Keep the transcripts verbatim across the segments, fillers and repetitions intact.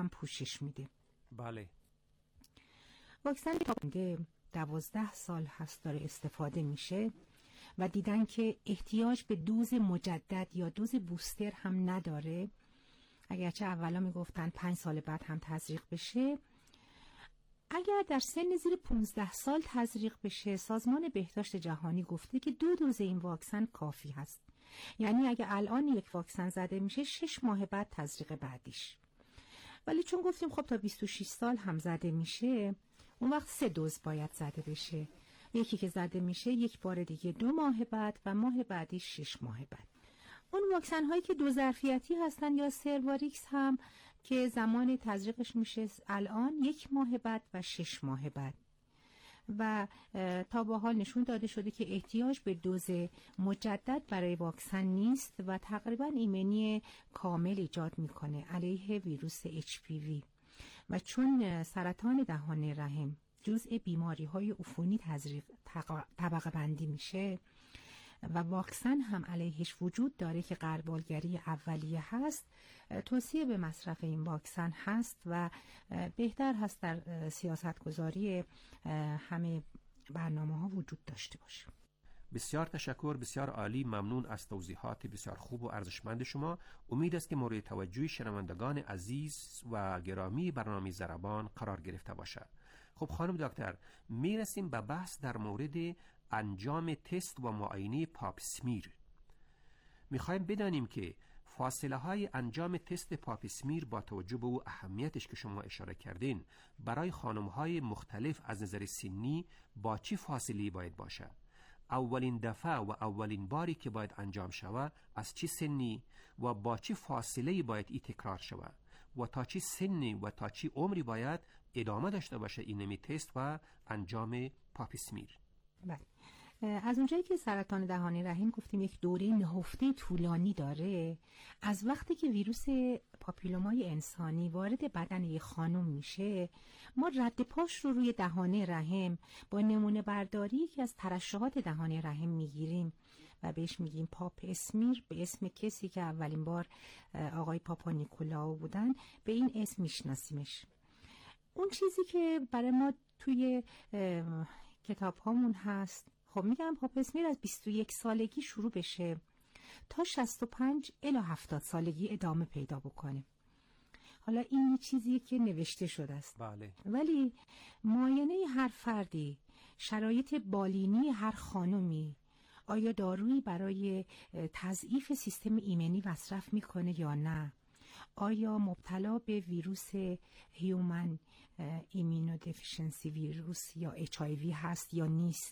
هم پوشش میده. بله. واکسن تابنده دوازده سال هست داره استفاده میشه و دیدن که احتیاج به دوز مجدد یا دوز بوستر هم نداره، اگرچه اولا میگفتن پنج سال بعد هم تزریق بشه. اگر در سن زیر پانزده سال تزریق بشه، سازمان بهداشت جهانی گفته که دو دوز این واکسن کافی هست. یعنی اگه الان یک واکسن زده میشه شش ماه بعد تزریق بعدیش. ولی چون گفتیم خب تا بیست و شش سال هم زده میشه، اون وقت سه دوز باید زده بشه. یکی که زده میشه یک بار دیگه دو ماه بعد و ماه بعدی شش ماه بعد. اون واکسن هایی که دو ظرفیتی هستن یا سرواریکس هم که زمان تزریقش میشه الان یک ماه بعد و شش ماه بعد. و تا به حال نشون داده شده که احتیاج به دوز مجدد برای واکسن نیست و تقریبا ایمنی کامل ایجاد میکنه علیه ویروس اچ پی وی. و چون سرطان دهان رحم جزء بیماری های عفونی تزریق طبقه بندی میشه و واکسن هم علیهش وجود داره که غربالگری اولیه هست، توصیه به مصرف این واکسن هست و بهتر هست در سیاست گذاری همه برنامه ها وجود داشته باشه. بسیار تشکر، بسیار عالی، ممنون از توضیحات بسیار خوب و ارزشمند شما. امید است که مورد توجه شنوندگان عزیز و گرامی برنامه ضربان قرار گرفته باشد. خب خانم دکتر، میرسیم به بحث در مورد انجام تست و معاینه پاپ اسمیر. میخوایم بدانیم که فاصله های انجام تست پاپ اسمیر با توجه به او اهمیتش که شما اشاره کردین برای خانم های مختلف از نظر سنی با چی فاصله باید باشه؟ اولین دفعه و اولین باری که باید انجام شود از چی سنی و با چی فاصله باید ای تکرار شود و تا چی سنی و تا چی عمری باید ادامه داشته باشه این نمی تست و انجام پاپ اسمیر؟ بله. از اونجایی که سرطان دهان رحم گفتیم یک دوره نهفته طولانی داره، از وقتی که ویروس پاپیلومای انسانی وارد بدن یک خانم میشه، ما رد پاش رو روی دهان رحم با نمونه برداری که از ترشحات دهان رحم میگیریم و بهش میگیم پاپ اسمیر، به اسم کسی که اولین بار آقای پاپا نیکولاو بودن به این اسم میشناسیمش. اون چیزی که برای ما توی کتاب هامون هست، خب میگم پاپ اسمیر از بیست و یک سالگی شروع بشه تا شصت و پنج الی هفتاد سالگی ادامه پیدا بکنه. حالا این چیزیه که نوشته شده است. بله. ولی معاینه هر فردی، شرایط بالینی هر خانمی، آیا دارویی برای تضعیف سیستم ایمنی مصرف میکنه یا نه، آیا مبتلا به ویروس هیومن ایمونودفیشنسی ویروس یا اچ آی وی هست یا نیست،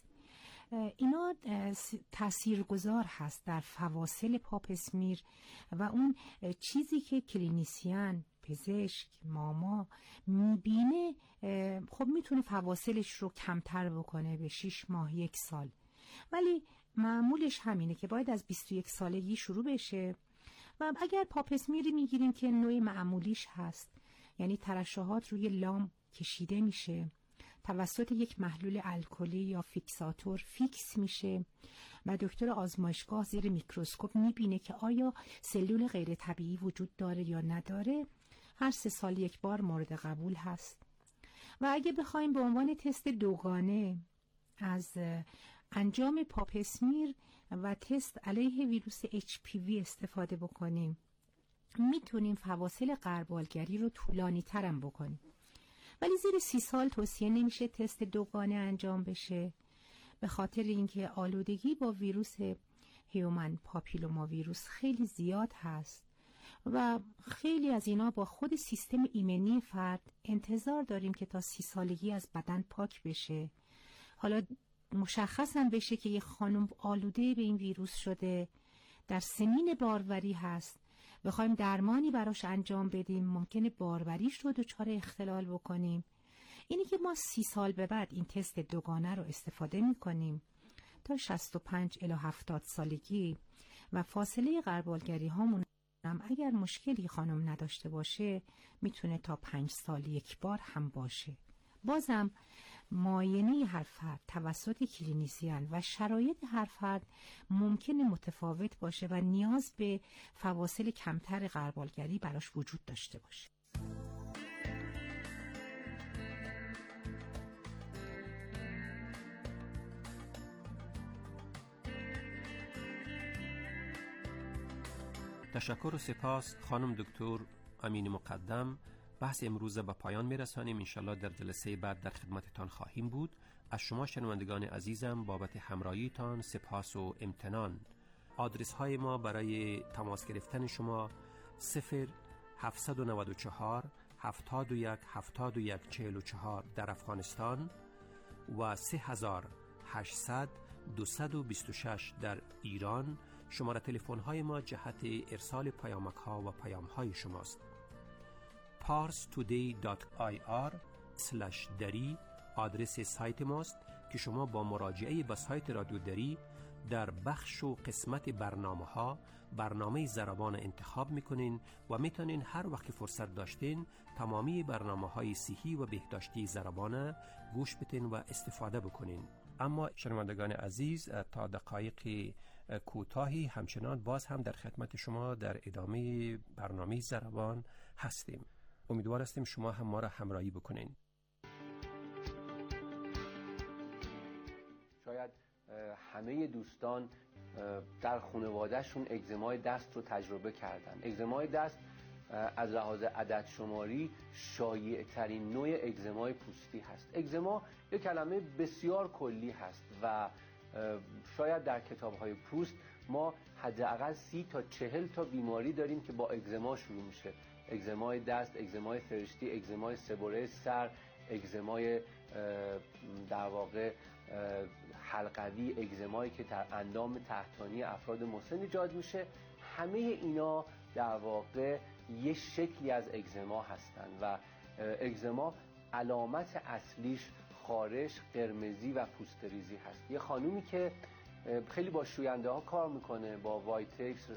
اینا تاثیرگذار هست در فواصل پاپ اسمیر و اون چیزی که کلینیسیان، پزشک، ماما میبینه خب میتونه فواصلش رو کمتر بکنه به شش ماه یک سال. ولی معمولش همینه که باید از بیست و یک سالگی شروع بشه و اگر پاپ اسمیری میگیریم که نوع معمولیش هست، یعنی ترشحات روی لام کشیده میشه، توسط یک محلول الکلی یا فیکساتور فیکس میشه و دکتر آزمایشگاه زیر میکروسکوپ میبینه که آیا سلول غیر طبیعی وجود داره یا نداره، هر سه سال یک بار مورد قبول هست. و اگه بخوایم به عنوان تست دوگانه از انجام پاپ اسمیر و تست علیه ویروس اچ پی وی استفاده بکنیم، میتونیم فواصل غربالگری رو طولانی ترم بکنیم. ولی زیر سی سال توصیه نمیشه تست دوگانه انجام بشه، به خاطر اینکه آلودگی با ویروس هیومن پاپیلوما ویروس خیلی زیاد هست و خیلی از اینا با خود سیستم ایمنی فرد انتظار داریم که تا سی سالگی از بدن پاک بشه. حالا مشخص هم بشه که یه خانم آلوده به این ویروس شده، در سنین باروری هست، بخوایم درمانی براش انجام بدیم ممکنه باروریش رو دچار اختلال بکنیم. اینی که ما سی سال به بعد این تست دوگانه رو استفاده میکنیم تا شصت و پنج الی هفتاد سالگی و فاصله غربالگری هامون هم اگر مشکلی خانم نداشته باشه میتونه تا پنج سال یک بار هم باشه. بازم معاینه هر فرد توسط کلینیسیان و شرایط هر فرد ممکنه متفاوت باشه و نیاز به فواصل کمتر غربالگری براش وجود داشته باشه. تشکر و سپاس خانم دکتر امین مقدم. بحث امروز به پایان میرسانیم. انشالله در جلسه بعد در خدمتتان خواهیم بود. از شما شنوندگان عزیزم بابت همراهیتان سپاس و امتنان. آدرس های ما برای تماس گرفتن شما صفر هفت نه چهار هفتاد و یک هفتاد و یک چهل و چهار در افغانستان و سه هزار و هشتصد دویست و بیست و شش در ایران. شماره تلفن های ما جهت ارسال پیامک ها و پیام های شماست. پارس تودی دات آی آر اسلش دری آدرس سایت ماست که شما با مراجعه به سایت رادیو دری در بخش و قسمت برنامه ها برنامه زربان انتخاب میکنین و میتونین هر وقت فرصت داشتین تمامی برنامه های صحی و بهداشتی زربان گوش بتین و استفاده بکنین. اما شنوندگان عزیز تا دقایق کوتاهی همچنان باز هم در خدمت شما در ادامه برنامه زربان هستیم. امیدوار هستیم شما هم ما را همراهی بکنین. شاید همه دوستان در خانوادهشون اگزمای دست رو تجربه کردن. اگزمای دست از لحاظ عدد شماری شایع ترین نوع اگزمای پوستی هست. اگزما یک کلمه بسیار کلی هست و شاید در کتاب‌های پوست ما حداقل سی تا چهل تا بیماری داریم که با اگزما شروع میشه. اگزمای دست، اگزمای فرشتی، اگزمای سبوره سر، اگزمای در واقع حلقوی، اگزمایی که در اندام تحتانی افراد مسن ایجاد میشه. همه اینا در واقع یه شکلی از اگزما هستن و اگزما علامت اصلیش خارش، قرمزی و پوستریزی هست. یه خانومی که خیلی با شوینده ها کار میکنه، با وایتکس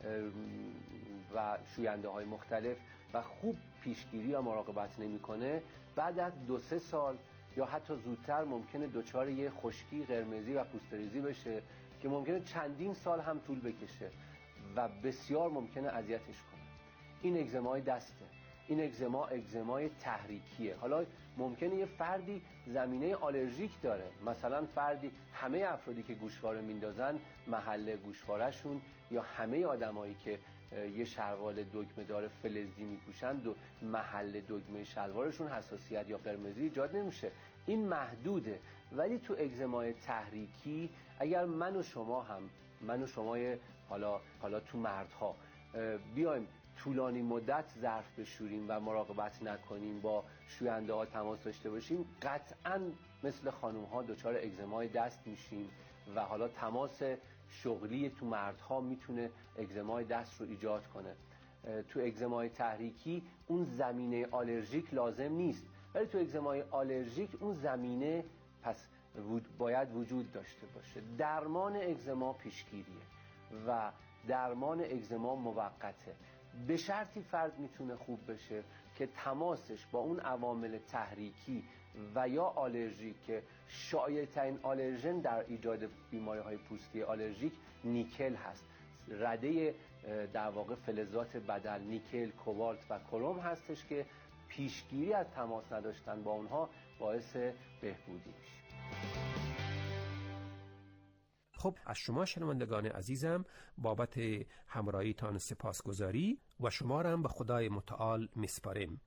و شوینده های مختلف و خوب پیشگیری یا مراقبت نمیکنه، بعد از دو سه سال یا حتی زودتر ممکنه دچار یه خشکی، قرمزی و پوستریزی بشه که ممکنه چندین سال هم طول بکشه و بسیار ممکنه اذیتش کنه. این اگزمای دسته. این اگزما اگزمای تحریکیه. حالا ممکنه یه فردی زمینه آلرژیک داره، مثلا فردی، همه افرادی که گوشواره میندازن محل گوشوارهشون یا همه آدمایی که یه شلوار دگمه دار فلزی میپوشن و محل دگمه شلوارشون حساسیت یا قرمزی ایجاد نمیشه. این محدوده. ولی تو اگزمای تحریکی اگر من و شما هم من و شما حالا حالا تو مردها بیایم طولانی مدت ظرف بشوریم و مراقبت نکنیم، با شوینده ها تماس داشته باشیم، قطعاً مثل خانم ها دچار اگزمای دست میشیم و حالا تماس شغلی تو مردها میتونه اگزمای دست رو ایجاد کنه. تو اگزمای تحریکی اون زمینه آلرژیک لازم نیست، ولی تو اگزمای آلرژیک اون زمینه پس باید وجود داشته باشه. درمان اگزما پیشگیریه و درمان اگزما موقته. به شرطی فرد میتونه خوب بشه که تماسش با اون عوامل تحریکی و یا آلرژیک که شایع ترین آلرژن در ایجاد بیماری های پوستی آلرژیک نیکل هست. رده در واقع فلزات بدل نیکل، کوبالت و کروم هستش که پیشگیری از تماس نداشتن با اونها باعث بهبودی میشه. خب از شما شنوندگان عزیزم بابت همراهیتان سپاسگزاری و شما را هم به خدای متعال میسپاریم.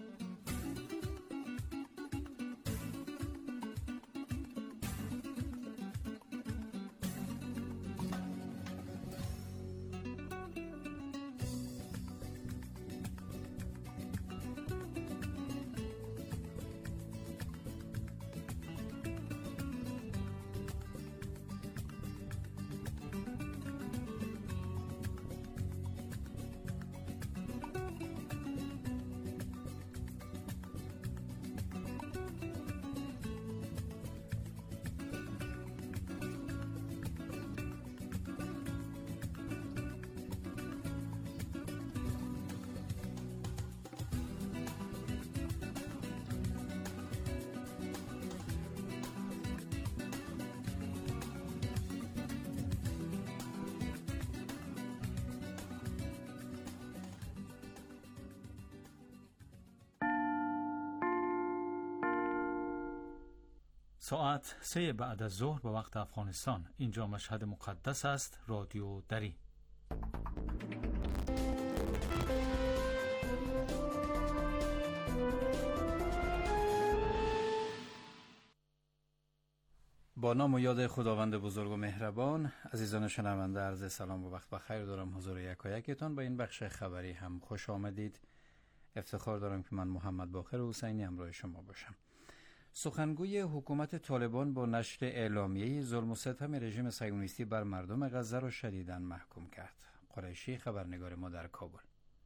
ساعت سه بعد از ظهر به وقت افغانستان. اینجا مشهد مقدس است. رادیو دری. با نام و یاد خداوند بزرگ و مهربان، عزیزان شنونده، عرض سلام و وقت بخیر دارم حضور یکایکتان. با این بخش خبری هم خوش آمدید. افتخار دارم که من محمد باقر حسینی همراه شما باشم. سخنگوی حکومت طالبان با نشر اعلامیه ظلم و ستم رژیم صهیونیستی بر مردم غزه را شدیداً محکوم کرد. قریشی خبرنگار ما در کابل.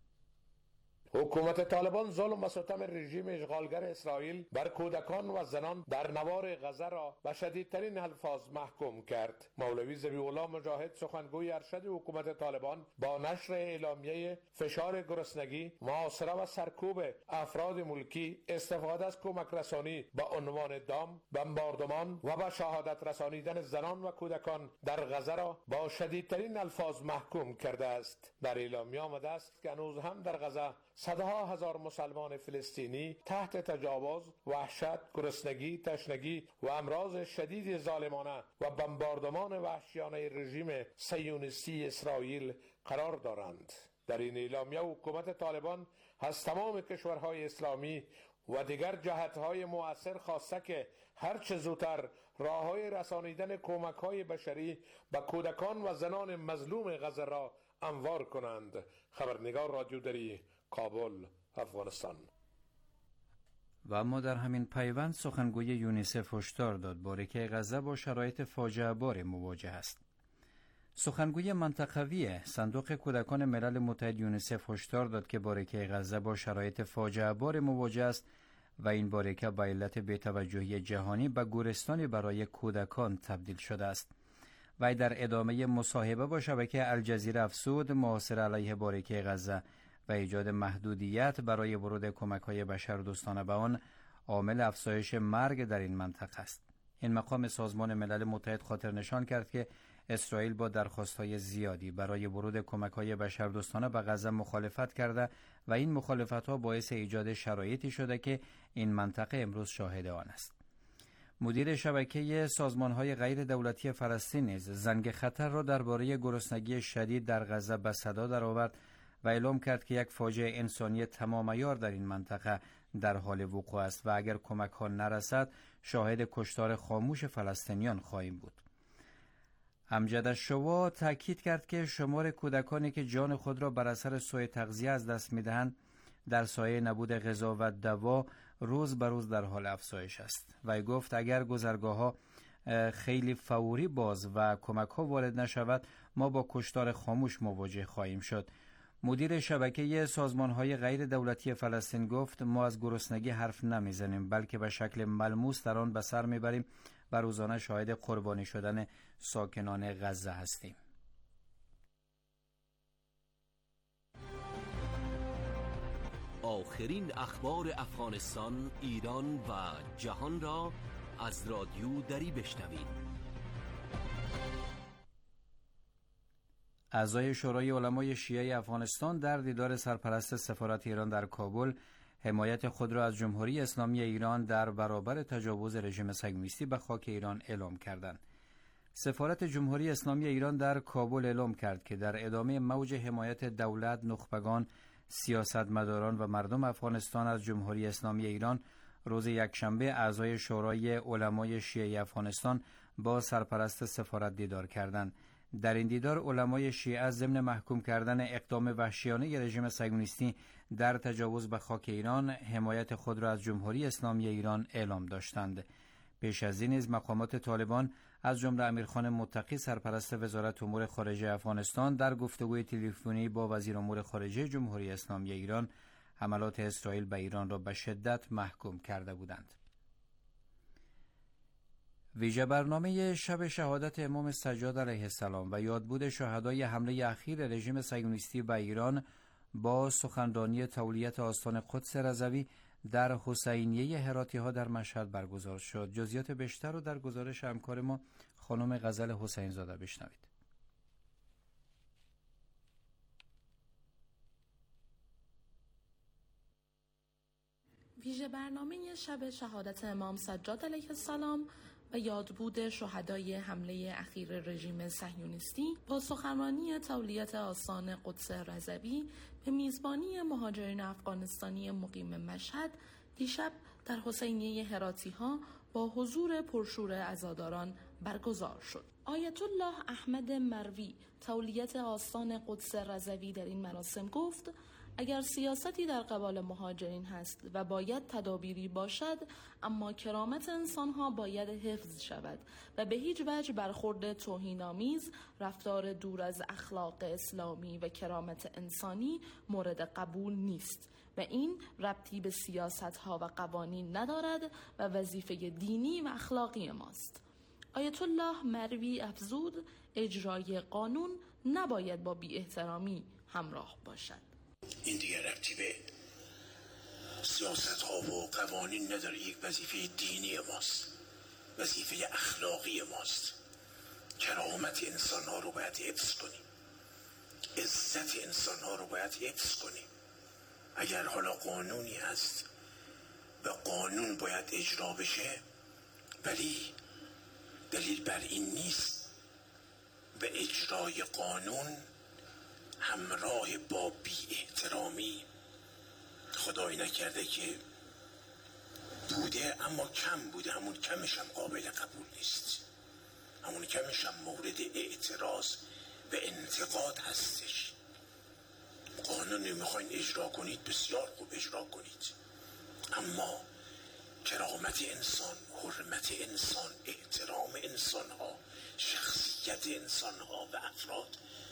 حکومت طالبان ظلم و ستم رژیم اشغالگر اسرائیل بر کودکان و زنان در نوار غزه را به شدیدترین الفاظ محکوم کرد. مولوی ذبیح‌الله مجاهد سخنگوی ارشد حکومت طالبان با نشر اعلامیه فشار گرسنگی، محاصره و سرکوب افراد ملکی، استفاده از کمک رسانی با عنوان دام، بمباردمان و به شهادت رسانیدن زنان و کودکان در غزه را با شدیدترین الفاظ محکوم کرده است. در اعلامیه آمده است که هنوز هم در غزه صدها هزار مسلمان فلسطینی تحت تجاوز، وحشت، گرسنگی، تشنگی و امراض شدید ظالمانه و بمباردمان وحشیانه رژیم صهیونیستی اسرائیل قرار دارند. در این اعلامیه حکومت طالبان از تمام کشورهای اسلامی و دیگر جهت‌های مؤثر خواسته که هر چه زودتر راه‌های رسانیدن کمک‌های بشری به کودکان و زنان مظلوم غزه را هموار کنند. خبرنگار رادیو دری، کابل، افغانستان. و اما در همین پیوند سخنگوی یونیسف هشدار داد باریکه غزه با شرایط فاجعه بار مواجه است. سخنگوی منطقوی صندوق کودکان ملل متحد یونیسف هشدار داد که باریکه غزه با شرایط فاجعه بار مواجه است و این باریکه به علت بی‌توجهی جهانی به گورستانی برای کودکان تبدیل شده است. و در ادامه مصاحبه با شبکه الجزیره افزود محاصره علیه باریکه غزه و ایجاد محدودیت برای ورود کمک‌های بشردوستانه به آن عامل افزایش مرگ در این منطقه است. این مقام سازمان ملل متحد خاطر نشان کرد که اسرائیل با درخواست‌های زیادی برای ورود کمک‌های بشردوستانه به غزه مخالفت کرده و این مخالفت‌ها باعث ایجاد شرایطی شده که این منطقه امروز شاهد آن است. مدیر شبکه سازمان‌های غیر دولتی فلسطین نیز زنگ خطر را درباره گرسنگی شدید در غزه به صدا درآورد و اعلام کرد که یک فاجعه انسانی تمام عیار در این منطقه در حال وقوع است و اگر کمک‌ها نرسد شاهد کشتار خاموش فلسطینیان خواهیم بود. امجد الشوا تاکید کرد که شمار کودکانی که جان خود را بر اثر سوء تغذیه از دست می‌دهند در سایه نبود غذا و دوا روز به روز در حال افزایش است. و گفت اگر گذرگاه‌ها خیلی فوری باز و کمک‌ها وارد نشود ما با کشتار خاموش مواجه خواهیم شد. مدیر شبکه سازمان‌های غیر دولتی فلسطین گفت ما از گرسنگی حرف نمی‌زنیم بلکه به شکل ملموس در آن به سر می‌بریم و روزانه شاهد قربانی شدن ساکنان غزه هستیم. آخرین اخبار افغانستان، ایران و جهان را از رادیو دری بشنوید. اعضای شورای علمای شیعه افغانستان در دیدار سرپرست سفارت ایران در کابل حمایت خود را از جمهوری اسلامی ایران در برابر تجاوز رژیم صهیونیستی به خاک ایران اعلام کردند. سفارت جمهوری اسلامی ایران در کابل اعلام کرد که در ادامه موج حمایت دولت، نخبگان، سیاستمداران و مردم افغانستان از جمهوری اسلامی ایران روز یکشنبه اعضای شورای علمای شیعه افغانستان با سرپرست سفارت دیدار کردند. در این دیدار علمای شیعه ضمن محکوم کردن اقدام وحشیانه رژیم صهیونیستی در تجاوز به خاک ایران حمایت خود را از جمهوری اسلامی ایران اعلام داشتند. پیش از این نیز مقامات طالبان از جمله امیرخان متقی سرپرست وزارت امور خارجه افغانستان در گفتگوی تلفنی با وزیر امور خارجه جمهوری اسلامی ایران حملات اسرائیل به ایران را به شدت محکوم کرده بودند. ویژه برنامه شب شهادت امام سجاد علیه السلام و یادبود شهدای حمله اخیر رژیم صهیونیستی به ایران با سخنرانی تولیت آستان قدس رضوی در حسینیه هراتی ها در مشهد برگزار شد. جزئیات بیشتر رو در گزارش همکار ما خانم غزل حسین زاده بشنوید. ویژه برنامه شب شهادت امام سجاد علیه السلام و یادبود شهدای حمله اخیر رژیم صهیونیستی با سخنرانی تولیت آستان قدس رضوی به میزبانی مهاجرین افغانستانی مقیم مشهد دیشب در حسینیه هراتی ها با حضور پرشور عزاداران برگزار شد. آیت الله احمد مروی تولیت آستان قدس رضوی در این مراسم گفت: اگر سیاستی در قبال مهاجرین هست و باید تدابیری باشد، اما کرامت انسانها باید حفظ شود و به هیچ وجه برخورد توهین‌آمیز، رفتار دور از اخلاق اسلامی و کرامت انسانی مورد قبول نیست و این ربطی به سیاست‌ها و قوانین ندارد و وظیفه دینی و اخلاقی ماست. آیت الله مروی افزود: اجرای قانون نباید با بی احترامی همراه باشد. این دیگه ربطی به سیاست ها و قوانین نداره، یک وظیفه دینی ماست، وظیفه اخلاقی ماست. کرامت انسان ها رو باید حفظ کنیم، عزت انسان ها رو باید حفظ کنیم. اگر حالا قانونی هست و قانون باید اجرا بشه، ولی دلیل بر این نیست و اجرای قانون همراه با بی احترامی، خدای نکرده که بوده اما کم بوده، همون کمش هم قابل قبول نیست، همون کمش هم مورد اعتراض و انتقاد هستش. قانون میخواین اجرا کنید، بسیار خوب اجرا کنید، اما کرامت انسان، حرمت انسان، احترام انسان ها، شخصیت انسان ها و افراد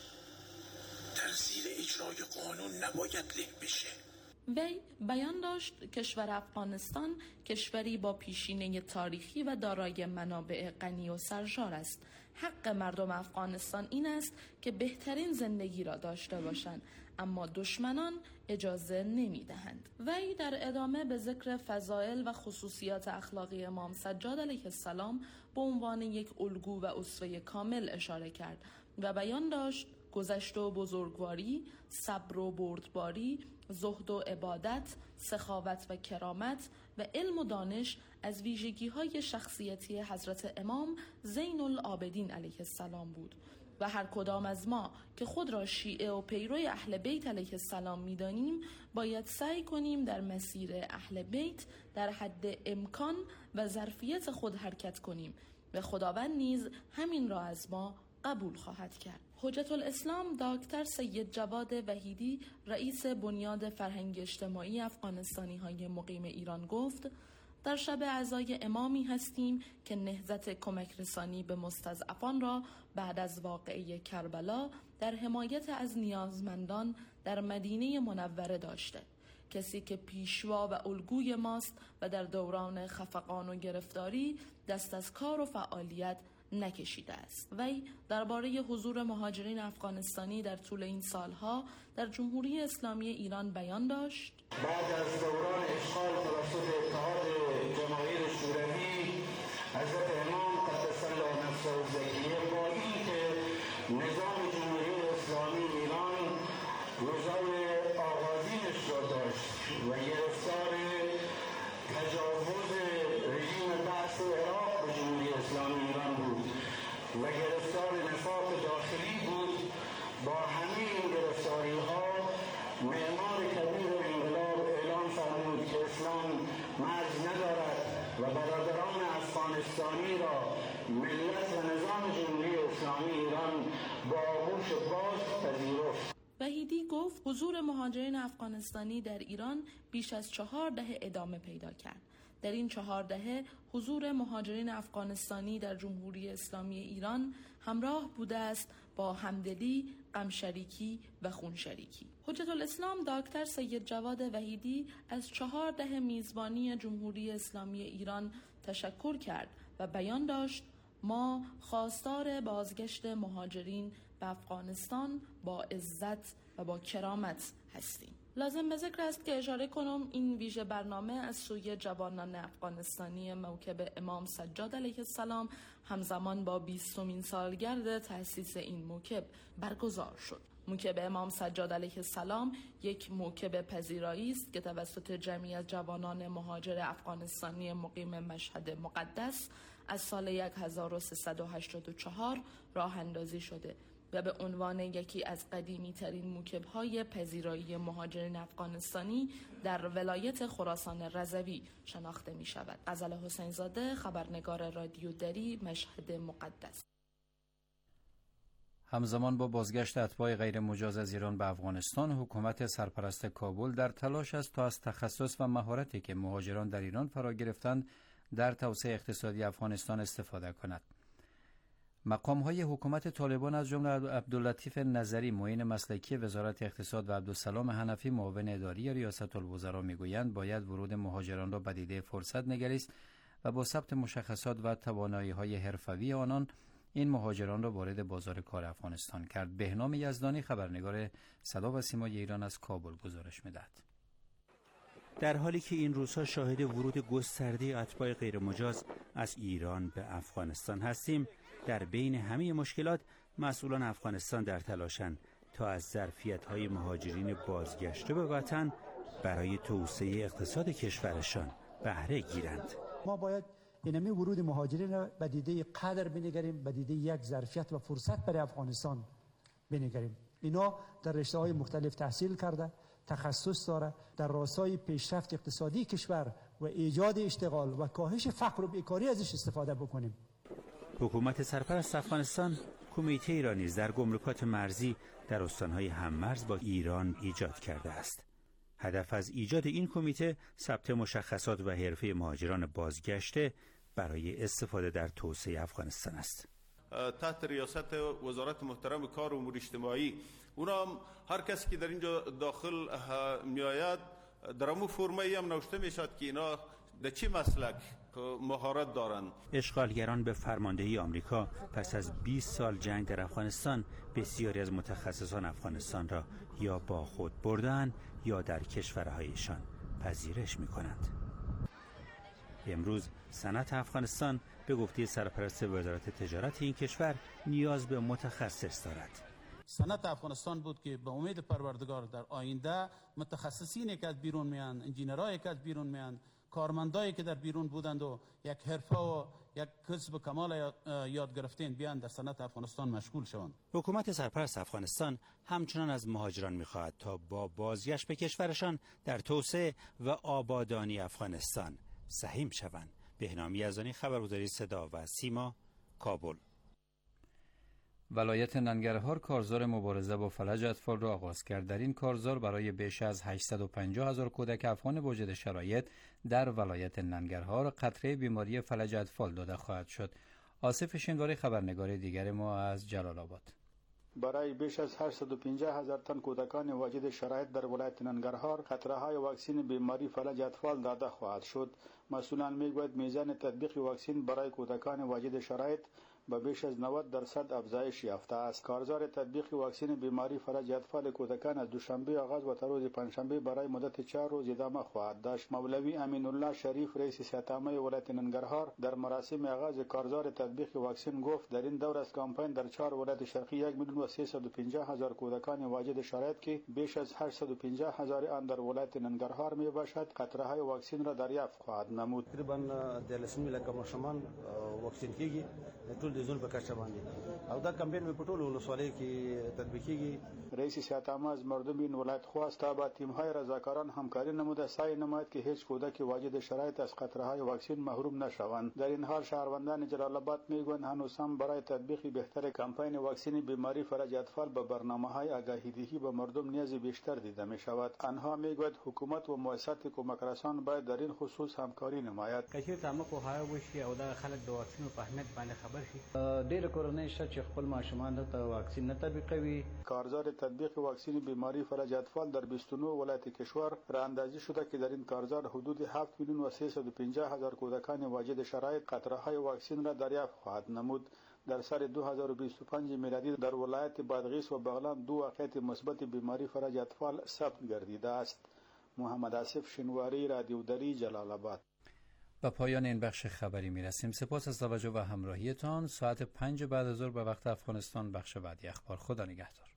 در زیر اجرای قانون نباید له بشه. وی بیان داشت کشور افغانستان کشوری با پیشینه تاریخی و دارای منابع غنی و سرشار است. حق مردم افغانستان این است که بهترین زندگی را داشته باشند، اما دشمنان اجازه نمیدهند. وی در ادامه به ذکر فضائل و خصوصیات اخلاقی امام سجاد علیه السلام به عنوان یک الگو و اسوه کامل اشاره کرد و بیان داشت گذشت و بزرگواری، صبر و بردباری، زهد و عبادت، سخاوت و کرامت و علم و دانش از ویژگی‌های شخصیتی حضرت امام زین العابدین علیه السلام بود و هر کدام از ما که خود را شیعه و پیروی اهل بیت علیه السلام می‌دانیم باید سعی کنیم در مسیر اهل بیت در حد امکان و ظرفیت خود حرکت کنیم و خداوند نیز همین را از ما قبول خواهد کرد. حجت الاسلام دکتر سید جواد وحیدی رئیس بنیاد فرهنگ اجتماعی افغانستانی های مقیم ایران گفت: در شب عزای امامی هستیم که نهضت کمک رسانی به مستضعفان را بعد از واقعه کربلا در حمایت از نیازمندان در مدینه منوره داشته. کسی که پیشوا و الگوی ماست و در دوران خفقان و گرفتاری دست از کار و فعالیت نکشیده است. وی درباره حضور مهاجرین افغانستانی در طول این سالها در جمهوری اسلامی ایران بیان داشت: بعد از دوران اشغال توسط اتحاد جماهیر شوروی، حضرت امام قدس الله نفسه الزکیه با اینکه نظام جمهوری اسلامی ایران روزای آغازینش را داشت و گرفتار تجاوز رژیم بعث عراق به جمهوری اسلامی ایران بود و گرفتار نفاق داخلی بود، با همین گرفتاری ها معمار کبیر انقلاب اعلام فرمود که اسلام مرز ندارد و برادران افغانستانی را ملت و نظام جمهوری اسلامی ایران با آغوش باز پذیرفت. وحیدی گفت حضور مهاجرین افغانستانی در ایران بیش از چهار دهه ادامه پیدا کرد. در این چهار دهه حضور مهاجرین افغانستانی در جمهوری اسلامی ایران همراه بوده است با همدلی، غمشریکی و خونشریکی. حجت الاسلام دکتر سید جواد وحیدی از چهار دهه میزبانی جمهوری اسلامی ایران تشکر کرد و بیان داشت: ما خواستار بازگشت مهاجرین به افغانستان با عزت و با کرامت هستیم. لازم به ذکر است که اشاره کنم این ویژه برنامه از سوی جوانان افغانستانی موکب امام سجاد علیه السلام همزمان با بیستمین سالگرد تأسیس این موکب برگزار شد. موکب امام سجاد علیه السلام یک موکب پذیرایی است که توسط جمعی از جوانان مهاجر افغانستانی مقیم مشهد مقدس از سال هزار و سیصد و هشتاد و چهار راه اندازی شده و به عنوان یکی از قدیمی ترین موکب‌های پذیرایی مهاجرین افغانستانی در ولایت خراسان رضوی شناخته می شود. غزل حسین زاده، خبرنگار رادیو دری، مشهد مقدس. همزمان با بازگشت اتباع غیر مجاز از ایران به افغانستان، حکومت سرپرست کابل در تلاش است تا از تخصص و مهارتی که مهاجران در ایران فرا گرفتند در توسعه اقتصادی افغانستان استفاده کند. مقام‌های حکومت طالبان از جمله عبداللطیف نظری معین مسلکی وزارت اقتصاد و عبدالسلام حنفی معاون اداری ریاست الوزراء میگویند باید ورود مهاجران را به دیده فرصت نگریست و با ثبت مشخصات و توانایی‌های حرفوی آنان این مهاجران را وارد بازار کار افغانستان کرد. بهنام یزدانی، خبرنگار صدا و سیمای ایران از کابل گزارش می‌دهد. در حالی که این روزها شاهد ورود گسترده اتباع غیرمجاز از ایران به افغانستان هستیم، در بین همه مشکلات مسئولان افغانستان در تلاشند تا از ظرفیت‌های مهاجرین بازگشته به وطن برای توسعه اقتصاد کشورشان بهره گیرند. ما باید اینمی ورود مهاجرین را به دیده قدر بنگریم، به دیده یک ظرفیت و فرصت برای افغانستان بنگریم. اینا در رشته‌های مختلف تحصیل کرده، تخصص داره، در راستای پیشرفت اقتصادی کشور و ایجاد اشتغال و کاهش فقر و بیکاری ازش استفاده بکنیم. حکومت سرپرست افغانستان کمیته ای را نیز در گمرکات مرزی در استانهای هممرز با ایران ایجاد کرده است. هدف از ایجاد این کمیته ثبت مشخصات و حرفه مهاجران بازگشته برای استفاده در توسعه افغانستان است. تحت ریاست وزارت محترم کار و امور اجتماعی، اونا هم هر کسی که در اینجا داخل میآید در امو فرمایی هم نوشته میشد که اینا در چی مسلک مهارت دارند. اشغالگران به فرماندهی آمریکا پس از بیست سال جنگ در افغانستان بسیاری از متخصصان افغانستان را یا با خود بردن یا در کشورهایشان پذیرش می کنند. امروز صنعت افغانستان به گفته سرپرست وزارت تجارت این کشور نیاز به متخصص دارد. صنعت افغانستان بود که به امید پروردگار در آینده متخصصینی که از بیرون میان، انجینرایی که از بیرون میان، کارمندایی که در بیرون بودند و یک حرفه و یک کسب کمال یاد گرفتین بیان در صنعت افغانستان مشغول شوند. حکومت سرپرست افغانستان همچنان از مهاجران می‌خواهد تا با بازگشت به کشورشان در توسعه و آبادانی افغانستان سهیم شوند. بهنام یزدانی، خبرگزاری صدا و سیما، کابل. ولایت ننگرهار کارزار مبارزه با فلج اطفال را آغاز کرد. در این کارزار برای بیش از هشتصد و پنجاه هزار کودک افغان واجد شرایط در ولایت ننگرهار قطره بیماری فلج اطفال داده خواهد شد. آصف شنگاری، خبرنگار دیگر ما از جلال آباد. برای بیش از هشتصد و پنجاه هزار تن کودکان واجد شرایط در ولایت ننگرهار قطره‌های واکسن بیماری فلج اطفال داده خواهد شد. مسئولان میگویند میزان تطبیق واکسن برای کودکان واجد شرایط به بیش از نود درصد افزایش یافته است. کارزار تطبیق واکسن بیماری فلج اطفال کودکان از دوشنبه آغاز و تا روز پنجشنبه برای مدت چهار روز ادامه خواهد داشت. مولوی امین الله شریف رئیس صحت عامه ولایت ننگرهار در مراسم آغاز کارزار تطبیق واکسن گفت در این دور از کمپین در چهار ولایت شرقی یک میلیون و سیصد و پنجاه هزار کودکان واجد شرایط که بیش از هشتصد و پنجاه هزار آن در ولایت ننگرهار می باشد قطره‌های واکسن را دریافت خواهد نمود. تقریبا د لسمی لکه ماشومان واکسین کیږي ټول د زون په کچه باندې او دا کمپین په ټولو ولسوالیو کې تطبیق کیږي. رئیس صحت عامه از مردم این ولایت خواست تا با تیم‌های رضاکاران همکاری نموده سعی نماید که هیچ کودک واجد شرایط از قطره‌های واکسن محروم نشوند. در این حال شهروندان جلال آباد میگویند هنوز هم برای تطبیق بهتر کمپین واکسن بیماری فلج اطفال به برنامه‌های آگاهی‌دهی به مردم نیاز بیشتر دیده می‌شود. آنها میگویند حکومت و مؤسسات کمک‌رسان باید در این خصوص همکاری نماید. کچې تامه په هاي وشي او دا خلک د واکسین په اهمیت باندې خبر شي. ډېر کورنۍ شته چې خپل ماشومان ته واکسین نه تطبیقوي. کارزار تطبیق واکسن بیماری فلج اطفال در بیست و نه ولایت کشور را اندازی شده که در این کارزار حدود هفت میلیون و سیصد و پنجاه هزار کودکان واجد شرایط قطره‌های واکسن را دریافت خواهد نمود. در سال دو هزار و بیست و پنج میلادی در ولایت بادغیس و بغلان دو واقعیت مثبت بیماری فلج اطفال ثبت گردیده است. محمد آصف شنواری، رادیو دری، جلال آباد. به پایان این بخش خبری می رسیم. سپاس از توجه و همراهیتان. ساعت پنج بعد از ظهر به وقت افغانستان بخش بعدی اخبار. خدا نگهدار.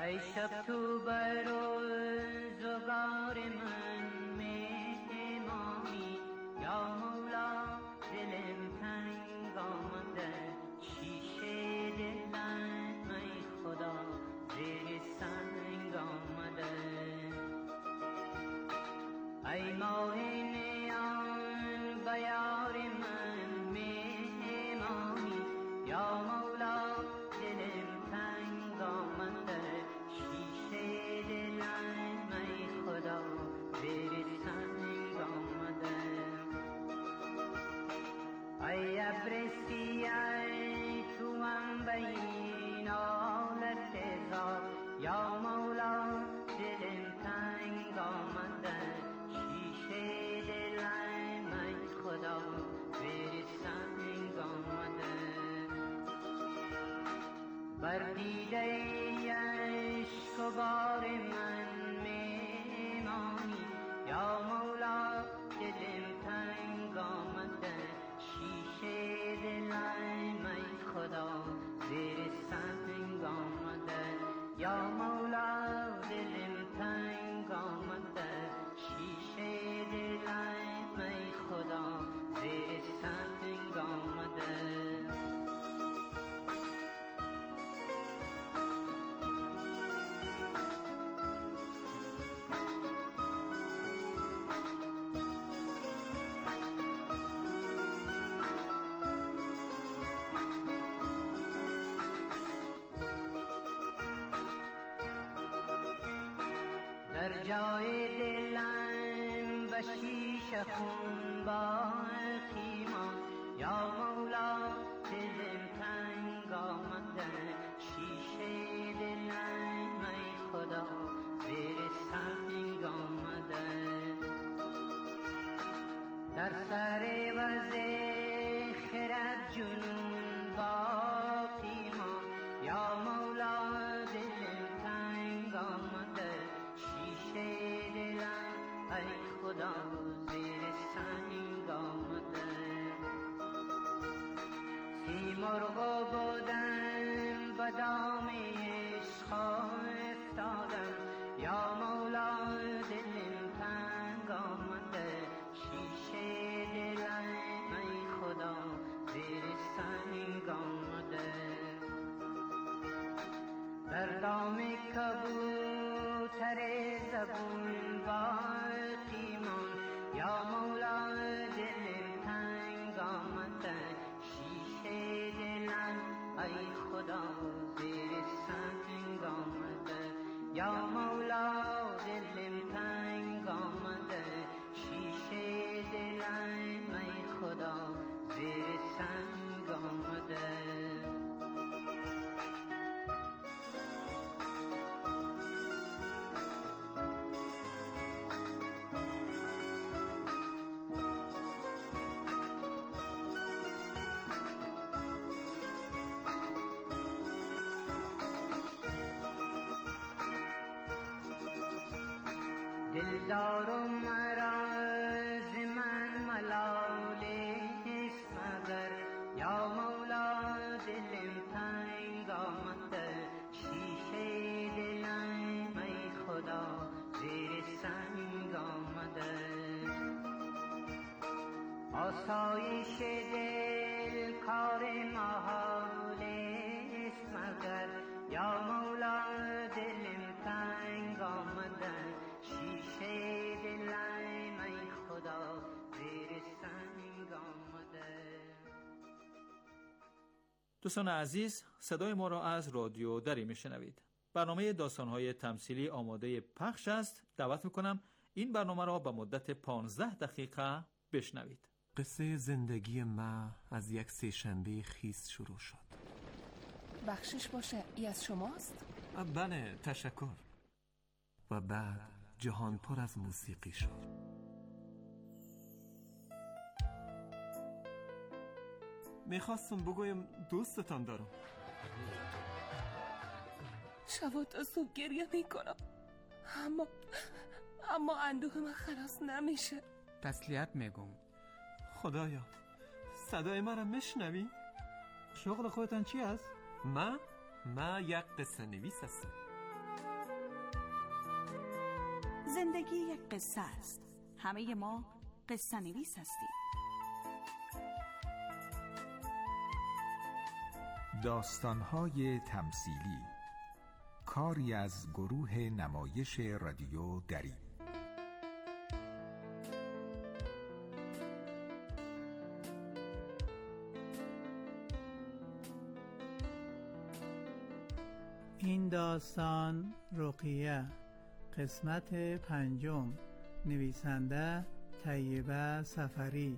ای شب تو بر روزگار من مهمانی یا مولا دلم تنگ آمده شیشه دلم ای خدا زیر سنگ آمده ای ماه نیان بیار من مهمانی یا مولا دلم تنگ آمده شیشه دلم ای خدا زیر سنگ آمده ای ابر سیاه تو هم بین آلت زار یا مولا دلم تنگ آمده شیشه دلم ای خدا زیر سنگ آمده بر دیده عشق و بار من میمانی یا مولا دلم تنگ آمده شیشه دلم ای خدا زیر سنگ آمده یا مولا دلم تنگ آمده شیشه دلم ای خدا زیر سنگ آمده در جای دلم به شیشه خون باقی ماند یا مولا دلم تنگ آمده شیشه دلم ای خدا زیر سنگ آمده در سر وز خرد جنون باقی ماند یا مولا دلم تنگ آمده شیشه دلم ای خدا زیر سنگ آمده سیمرغ بودم به دام عشق افتادم یا مولا دلم تنگ آمده شیشه دلم ای خدا زیر سنگ آمده در دام کبوتر زبون باقی ماند یا مولا دلم تنگ آمده شیشه دلم ای خدا زیر سنگ آمده یا مولا دلم تنگ آمده شیشه دلم ای خدا زیر سنگ آمده دلدار و مراز من ملال است مگر یا مولا دلم تنگ آمده شیشه دلم ای خدا زیر سنگ آمده آسایش دل کار محال است مگر یا مولا دلم تنگ آمده شیشه دلم ای خدا زیر سنگ آمده. دوستان عزیز، صدای ما را از رادیو دری میشنوید. برنامه داستان‌های تمثیلی آماده پخش است. دعوت میکنم این برنامه را به مدت پانزده دقیقه بشنوید. قصه زندگی ما از یک سه‌شنبه خیس شروع شد. بخشش باشه، ای از شماست؟ بله، تشکر. و بعد جهان پر از موسیقی شد. میخواستم بگویم دوستتان دارم. شب تا صبح گریه میکنم، اما اما اندوه من خلاص نمیشه. تسلیت میگم. خدایا، صدای من را میشنوی؟ شغل خودتان چی است؟ ما؟ ما یک قصه نویس هستم. زندگی یک قصه است. همه ما قصه نویس هستیم. داستان‌های تمثیلی، کاری از گروه نمایش رادیو دری. این داستان رقیه، قسمت پنجم. نویسنده طیبه سفری.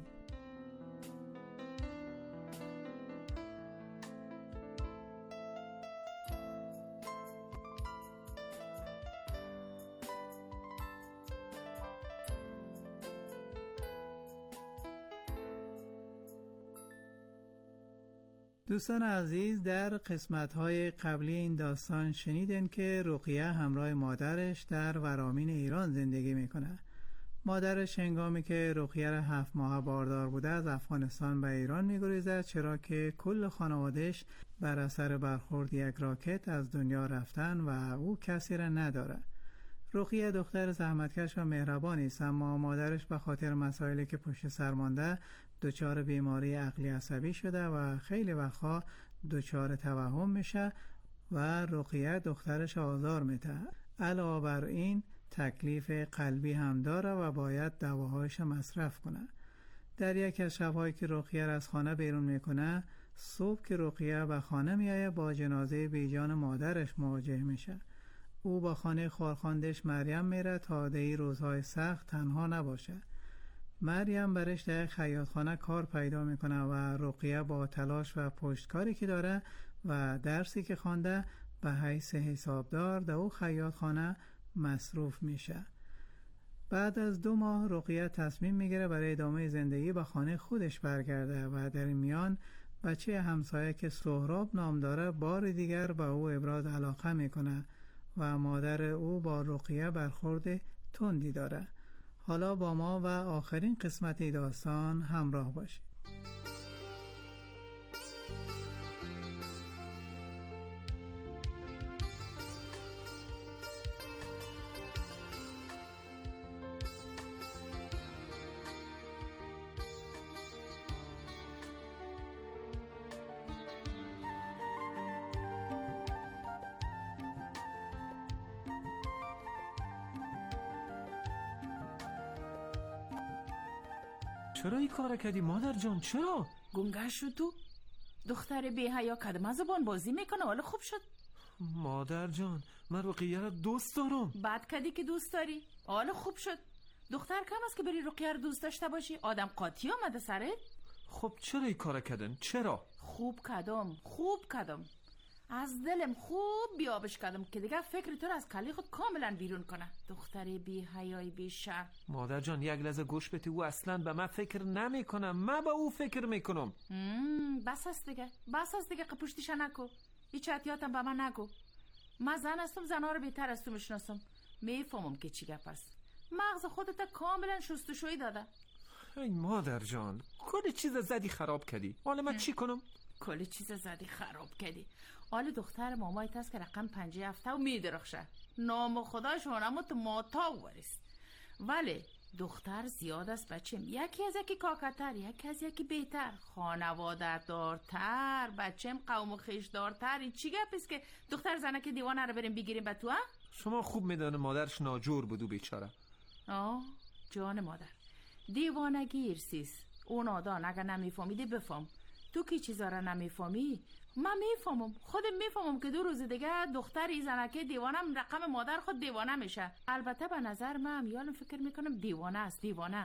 دوستان عزیز، در قسمت‌های قبلی این داستان شنیدین که رقیه همراه مادرش در ورامین ایران زندگی میکنه. مادرش هنگامی که رقیه را هفت ماه باردار بوده از افغانستان به ایران میگریزد، چرا که کل خانوادهش بر اثر برخورد یک راکت از دنیا رفتن و او کسی را نداره. رقیه دختر زحمتکش و مهربانی است، اما مادرش به خاطر مسائلی که پشت سر مانده دچار بیماری عقلی عصبی شده و خیلی وقتا دچار توهم میشه و رقیه دخترش آزار میده. علاوه بر این تکلیف قلبی هم داره و باید دواهایش مصرف کنه. در یک از شب‌هایی که رقیه از خانه بیرون میکنه، صبح که رقیه به خانه میایه با جنازه بیجان مادرش مواجه میشه. او با خانه خارخواندش مریم میره تا دی روزهای سخت تنها نباشه. مریم برش در خیاطخانه کار پیدا میکنه و رقیه با تلاش و پشتکاری که داره و درسی که خوانده به حیث حسابدار در او خیاطخانه مصروف میشه. بعد از دو ماه رقیه تصمیم میگیره برای ادامه زندگی به خانه خودش برگرده و در این میان بچه همسایه که سهراب نام داره بار دیگر به او ابراز علاقه میکنه و مادر او با رقیه برخورد تندی داره. حالا با ما و آخرین قسمت داستان همراه باشید. چرا این کار کردی مادر جان؟ چرا؟ گنگه شد تو؟ دختر بی حیا کدام زبان بازی میکنه حالا خوب شد. مادر جان من رقیه را دوست دارم. بعد کدی که دوست داری حالا خوب شد. دختر کم است که بری رقیه را دوست داشته باشی؟ آدم قاطی آمده سرت؟ خب چرا این کار کردن؟ چرا؟ خوب کدام خوب کدام از دلم خوب بیابش کردم که دیگه فکر تو رو از کلی خود کاملا بیرون کنه. دختر بی حیای بی شرم. مادر جان یک لحظه گوش بده، او اصلا به من فکر نمی کنم، من به او فکر میکنم. بس است دیگه بس است دیگه قپشتیش نکو. هیچ احتیاطم به من نگو. من زن هستم، زنها رو بهتر از تو میشناسم، میفهمم که چی گپ است. مغز خودت کاملا شستشویی داده. ای مادر جان کل چیز زدی خراب کردی، حالا من چی کنم؟ کل چیز زدی خراب کردی. حال دختر مامایت هست که رقم پنجه هفته و میدرخشه، نام خدا شونمو تو ماتا وریست. ولی دختر زیاد است بچم، یکی از یکی کاکتر، یکی از یکی بهتر، خانواده دارتر، بچم قوم و خیش دارتر. این چی گپیست که دختر زنک دیوانه رو بریم بگیریم به تو ها؟ شما خوب میدانه مادرش ناجور بودو بیچاره. آه جان مادر، دیوانگی ارسیست. اون آدان اگر نمیفهمیدی بفهم. تو کی چیزا را نمیفهمی؟ من میفهمم، خودم میفهمم که دو روز دیگه دختر ای زنکه دیوانم رقم مادر خود دیوانه میشه. البته به نظر من یالم فکر میکنم دیوانه است. دیوانه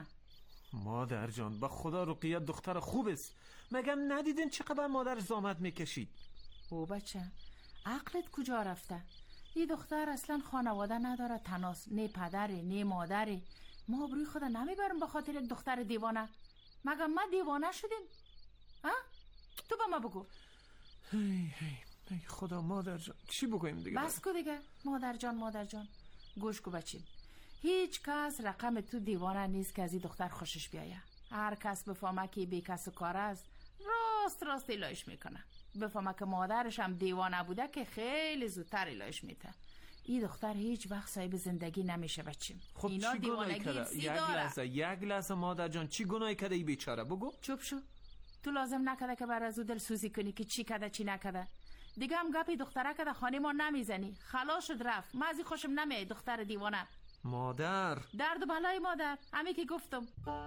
مادر جان با خدا رقیه دختر خوب است، مگم ندیدین چقدر مادر زحمت میکشید؟ او بچه عقلت کجا رفته؟ این دختر اصلا خانواده نداره، تناس، نه پدره نه مادره. ما ابروی خدا نمیبرم به خاطر یک دختر دیوانه. مگم ما دیوانه شدیم؟ ها؟ تو با ما بگو. هی هی ای خدا مادر جان چی بگویم دیگه؟ بس کو دیگه مادر جان. مادر جان گوش کو بچین، هیچ کس رقم تو دیوانه نیست که از این دختر خوشش بیایه. هر کس بفهمه که بی کس و کار است راست راست ایلایش میکنه. بفهمه که مادرش هم دیوانه بوده که خیلی زودتر ایلایش میته. این دختر هیچ وقت صاحب زندگی نمیشه بچیم. خب اینا چی گناهی کرده؟ یک لحظه یک لحظه مادر جان، چی گناهی کرده ای بیچاره؟ بگو. چوب شو. تو لازم نکده که بر از او دل سوزی کنی که چی کرده چی نکده. دیگه هم گپی دختره که در خانه ما نمیزنی. خلاص شد رفت. من از خوشم نمیاد دختر دیوانه. مادر درد و بلای مادر، همین که گفتم.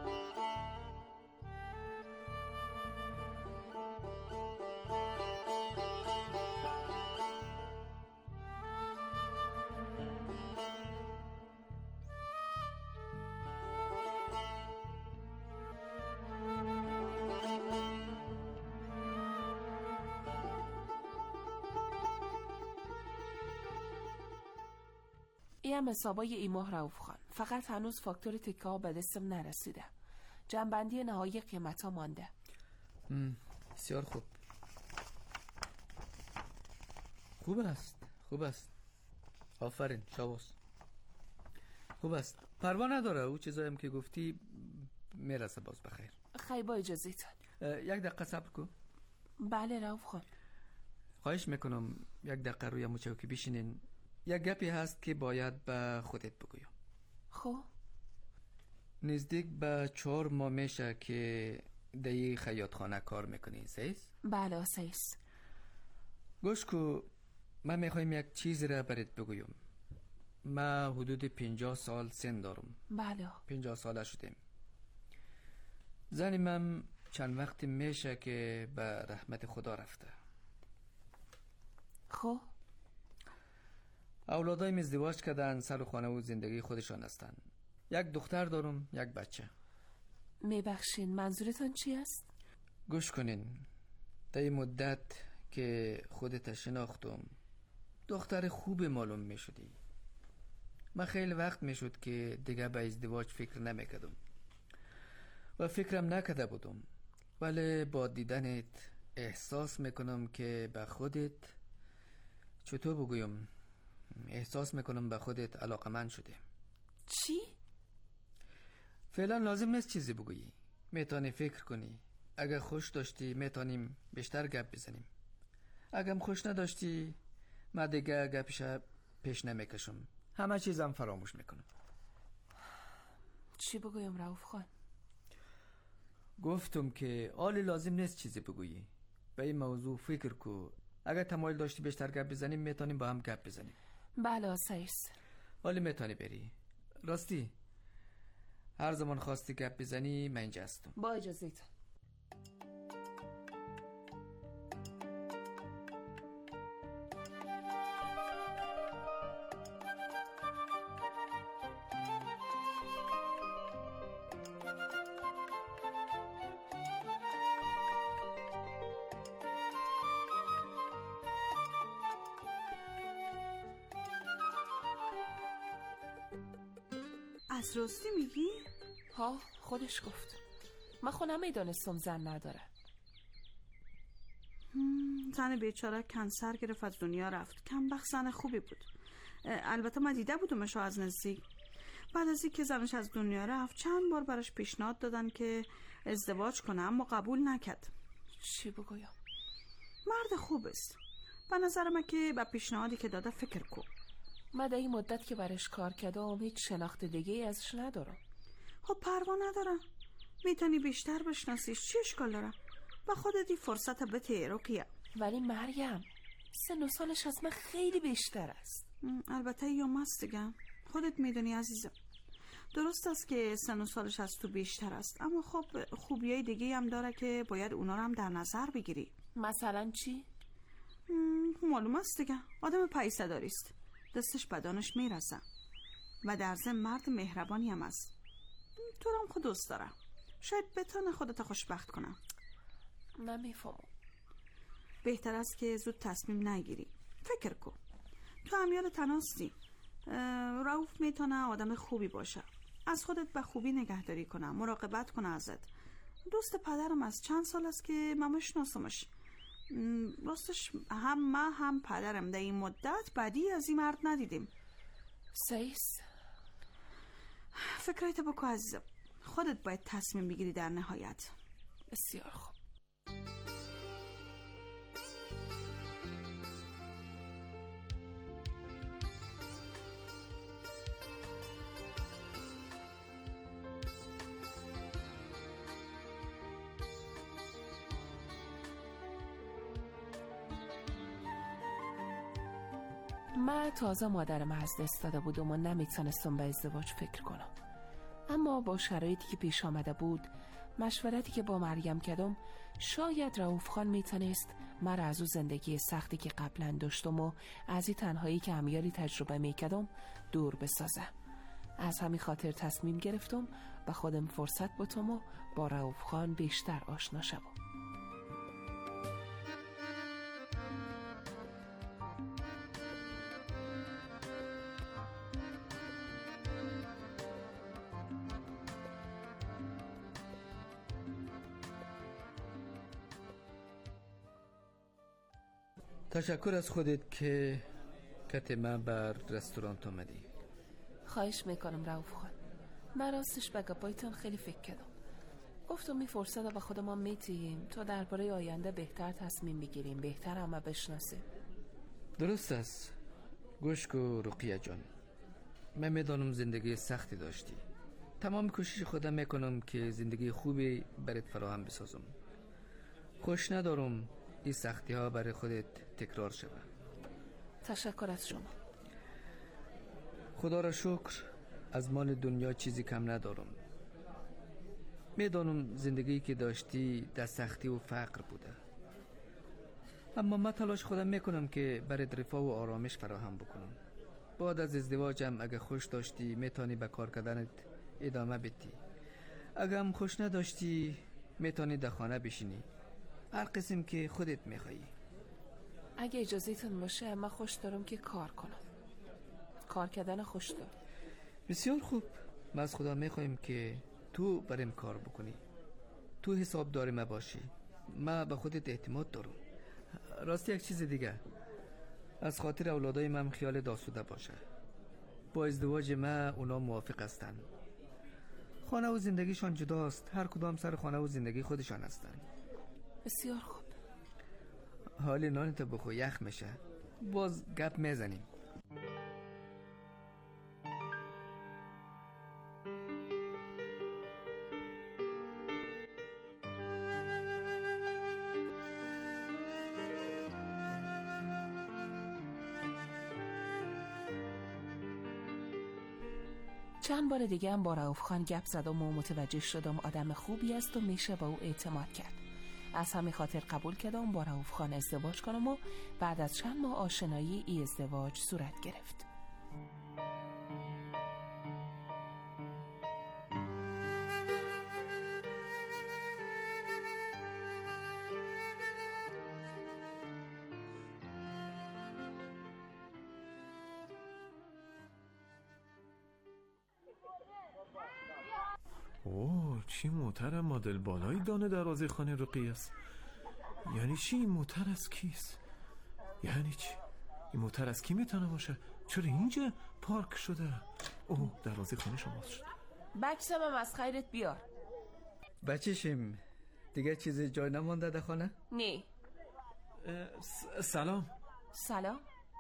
این هم حسابای ای ماه رؤوف خان. فقط هنوز فاکتور تکه ها به دستم نرسیده. جنبندی نهایی قیمت ها مانده. بسیار خوب. خوب است. خوب است. آفرین. شاباس. خوب است. پروا نداره. او چیزایی هم که گفتی میرسه باز بخیر. خیلی با اجازهتون. یک دقیقه صبر کن. بله رؤوف خان. خواهش میکنم یک دقیقه روی مچوکی بشینین. یک گپی هست که باید به خودت بگویم. خب نزدیک به چهار ماه میشه که در خیاطخانه کار میکنی، سیس؟ بله سیس. گوش کو، من میخوایم یک چیز را برات بگویم. من حدود پنجاه سال سن دارم. بله. پنجاه ساله شدیم. زنی من چند وقت میشه که به رحمت خدا رفته. خب اولادایم ازدواج کردن، سر و خانه و زندگی خودشان هستن. یک دختر دارم، یک بچه. میبخشین منظورتان چی است؟ گوش کنین. در این مدت که خودت شناختم دختر خوب معلوم میشدی. من خیلی وقت میشد که دیگه به ازدواج فکر نمیکردم و فکرم نکرده بودم، ولی با دیدنت احساس میکنم که به خودت، چطور بگویم، احساس میکنم به خودت علاقمند شده. چی؟ فعلا لازم نیست چیزی بگویی. میتونی فکر کنی. اگر خوش داشتی میتونیم بیشتر گپ بزنیم. اگرم خوش نداشتی من دیگه گپش پیش نمیکشم. همه چیزم فراموش میکنم. چی بگویم رؤوف خان؟ گفتم که آلی لازم نیست چیزی بگویی. به این موضوع فکر کو. اگر تمایل داشتی بیشتر گپ بزنیم میتونیم با هم گپ بزنیم. بله سیس. ولی میتونی بری. راستی هر زمان خواستی گپ بزنی من اینجا هستم. با اجازهت. از راستی میگی؟ ها خودش گفت. من خودم میدونستم زن نداره. زن بیچاره کنسر گرفت از دنیا رفت. کم بخت زن خوبی بود. البته من دیده بودمش از نزدیک. بعد از اینکه زنش از دنیا رفت چند بار براش پیشنهاد دادن که ازدواج کنه اما قبول نکرد. چی بگویم؟ مرد خوب است. به نظر من که با پیشنهادی که داده فکر کن. من در این مدت که برش کار کردم هیچ شناخت دیگه ازش ندارم. خب پروا ندارم. میتونی بیشتر بشناسیش. چی اشکال داره؟ با خودت این فرصت بده رقیه. ولی مریم سن و سالش از من خیلی بیشتر است. البته یوم است دیگه. خودت میدونی عزیزم. درست است که سن و سالش از تو بیشتر است، اما خب خوبیای دیگه هم داره که باید اونا رو هم در نظر بگیری. مثلا چی؟ معلوم است دیگه. آدم پیسه داری است. دستش بدانش میرسه و در ضمن مرد مهربانی هم است. تو رو هم خود دوست داره. شاید بتونه خودت خوشبخت کنه. نمیفهمم. بهتر است که زود تصمیم نگیری. فکر کن. تو هم یاد تناستی. رؤوف میتونه آدم خوبی باشه. از خودت به خوبی نگهداری کنه. مراقبت کنه ازت. دوست پدرم از چند سال است که من میشناسمش. راستش هم من هم پدرم در این مدت بدی از این مرد ندیدیم. سیس فکرایت بکن عزیزم. خودت باید تصمیم بگیری در نهایت. بسیار خوب. من تازه مادرم از دست داده بودم و نمیتونستم به ازدواج فکر کنم، اما با شرایطی که پیش آمده بود، مشورتی که با مریم کردم، شاید رؤوف خان میتونست مرا از او زندگی سختی که قبلا داشتم و از این تنهایی که همیاری تجربه میکردم دور بسازه. از همین خاطر تصمیم گرفتم و خودم فرصت بتم و با رؤوف خان بیشتر آشنا شوم. تشکر از خودت که کت من بر رستوران آمدی. خواهش میکنم رؤوف خان. من راستش به گپایتان خیلی فکر کردم. گفتم می فرصت رو به خودمان میتیم تا درباره آینده بهتر تصمیم بگیریم، بهتر همه بشناسیم. درست است. گوش کن رقیه جان، من میدانم زندگی سختی داشتی. تمام کوشش خودم میکنم که زندگی خوبی برات فراهم بسازم. خوش ندارم این سختی ها برای خودت تکرار شود. تشکر از شما. خدا را شکر از مال دنیا چیزی کم ندارم. میدانم زندگی که داشتی در سختی و فقر بوده، اما من تلاش خودم میکنم که برات رفاه و آرامش فراهم بکنم. بعد از ازدواجم اگه خوش داشتی میتونی به کار کردنت ادامه بدی، اگه هم خوش نداشتی میتونی در خانه بشینی، هر قسم که خودت میخوایی. اگه اجازهتون باشه من خوش دارم که کار کنم. کار کردن خوش دارم. بسیار خوب. من از خدا میخوایم که تو بریم کار بکنی، تو حساب داری ما باشی. من به خودت اعتماد دارم. راستی یک چیز دیگه، از خاطر اولادای من خیال داسوده باشه. با ازدواج من اونا موافق هستن. خانه و زندگیشان جداست، هر کدام سر خانه و زندگی خودشان هستن. بسیار خوب. حالی نانتو بخور، یخ میشه. باز گپ میزنیم. چند بار دیگه هم با رؤوف خان گپ زدم و متوجه شدم آدم خوبی است و میشه با او اعتماد کرد. از همین خاطر قبول کردم با رؤوف خان ازدواج کنم و بعد از چند ماه آشنایی ای ازدواج صورت گرفت. اوه چی موتر مدل بالایی دانه دروازه خانه رقیه است. یعنی چی این موتر از کیست؟ یعنی چی؟ این موتر از کی میتونه باشه؟ چرا اینجا پارک شده؟ اوه دروازه خانه شما شد. بچه‌م هم از خیرت بیار. بچه‌شم دیگه چیزی جای نمونده در خانه؟ نه. سلام. سلام.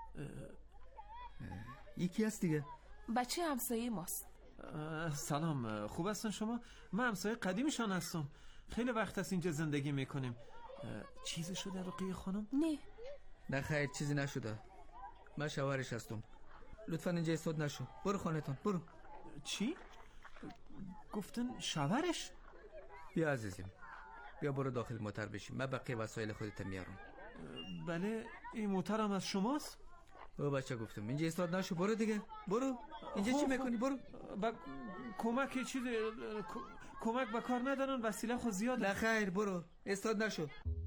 یکی هست دیگه؟ بچه همسایه ماست. سلام، خوب هستن شما؟ من همسایه قدیمشان هستم. خیلی وقت است اینجا زندگی میکنیم. چیزی شده رقیه خانم؟ نه. نه خیر چیزی نشده. من شوهرش هستم. لطفا اینجا ایستاد نشو. برو خانه‌تون برو. چی؟ گفتن شوهرش؟ بیا عزیزم، بیا برو داخل موتر بشیم. من بقیه وسایل خودت میارم. بله این موتر هم از شماست؟ او بچه گفتم اینجا ایستاد نشو. برو دیگه برو. اینجا چی میکنی؟ برو. با... کمک چیز کمک به کار ندارن، وسیله خود زیاده. نه خیر برو ایستاد نشو.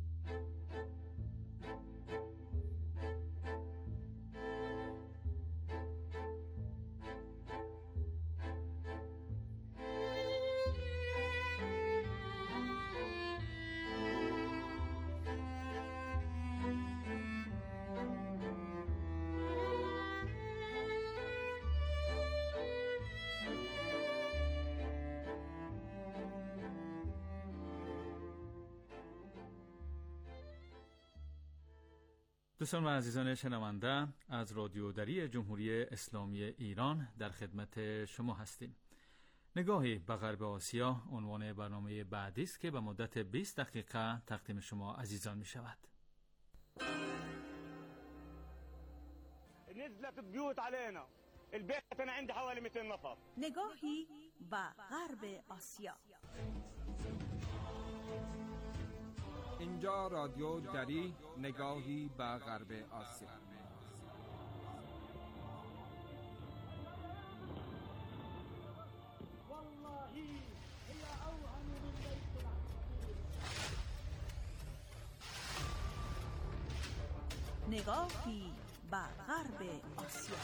دوستان و عزیزان شنونده، از رادیو دری جمهوری اسلامی ایران در خدمت شما هستیم. نگاهی به غرب آسیا عنوان برنامه بعدی است که به مدت بیست دقیقه تقدیم شما عزیزان می شود. نزلت بيوت علينا. البيت أنا عندي حوالي مئتين نفر. نگاهی به غرب آسیا. اینجا رادیو دری، نگاهی به غرب آسیا. نگاهی به غرب آسیا.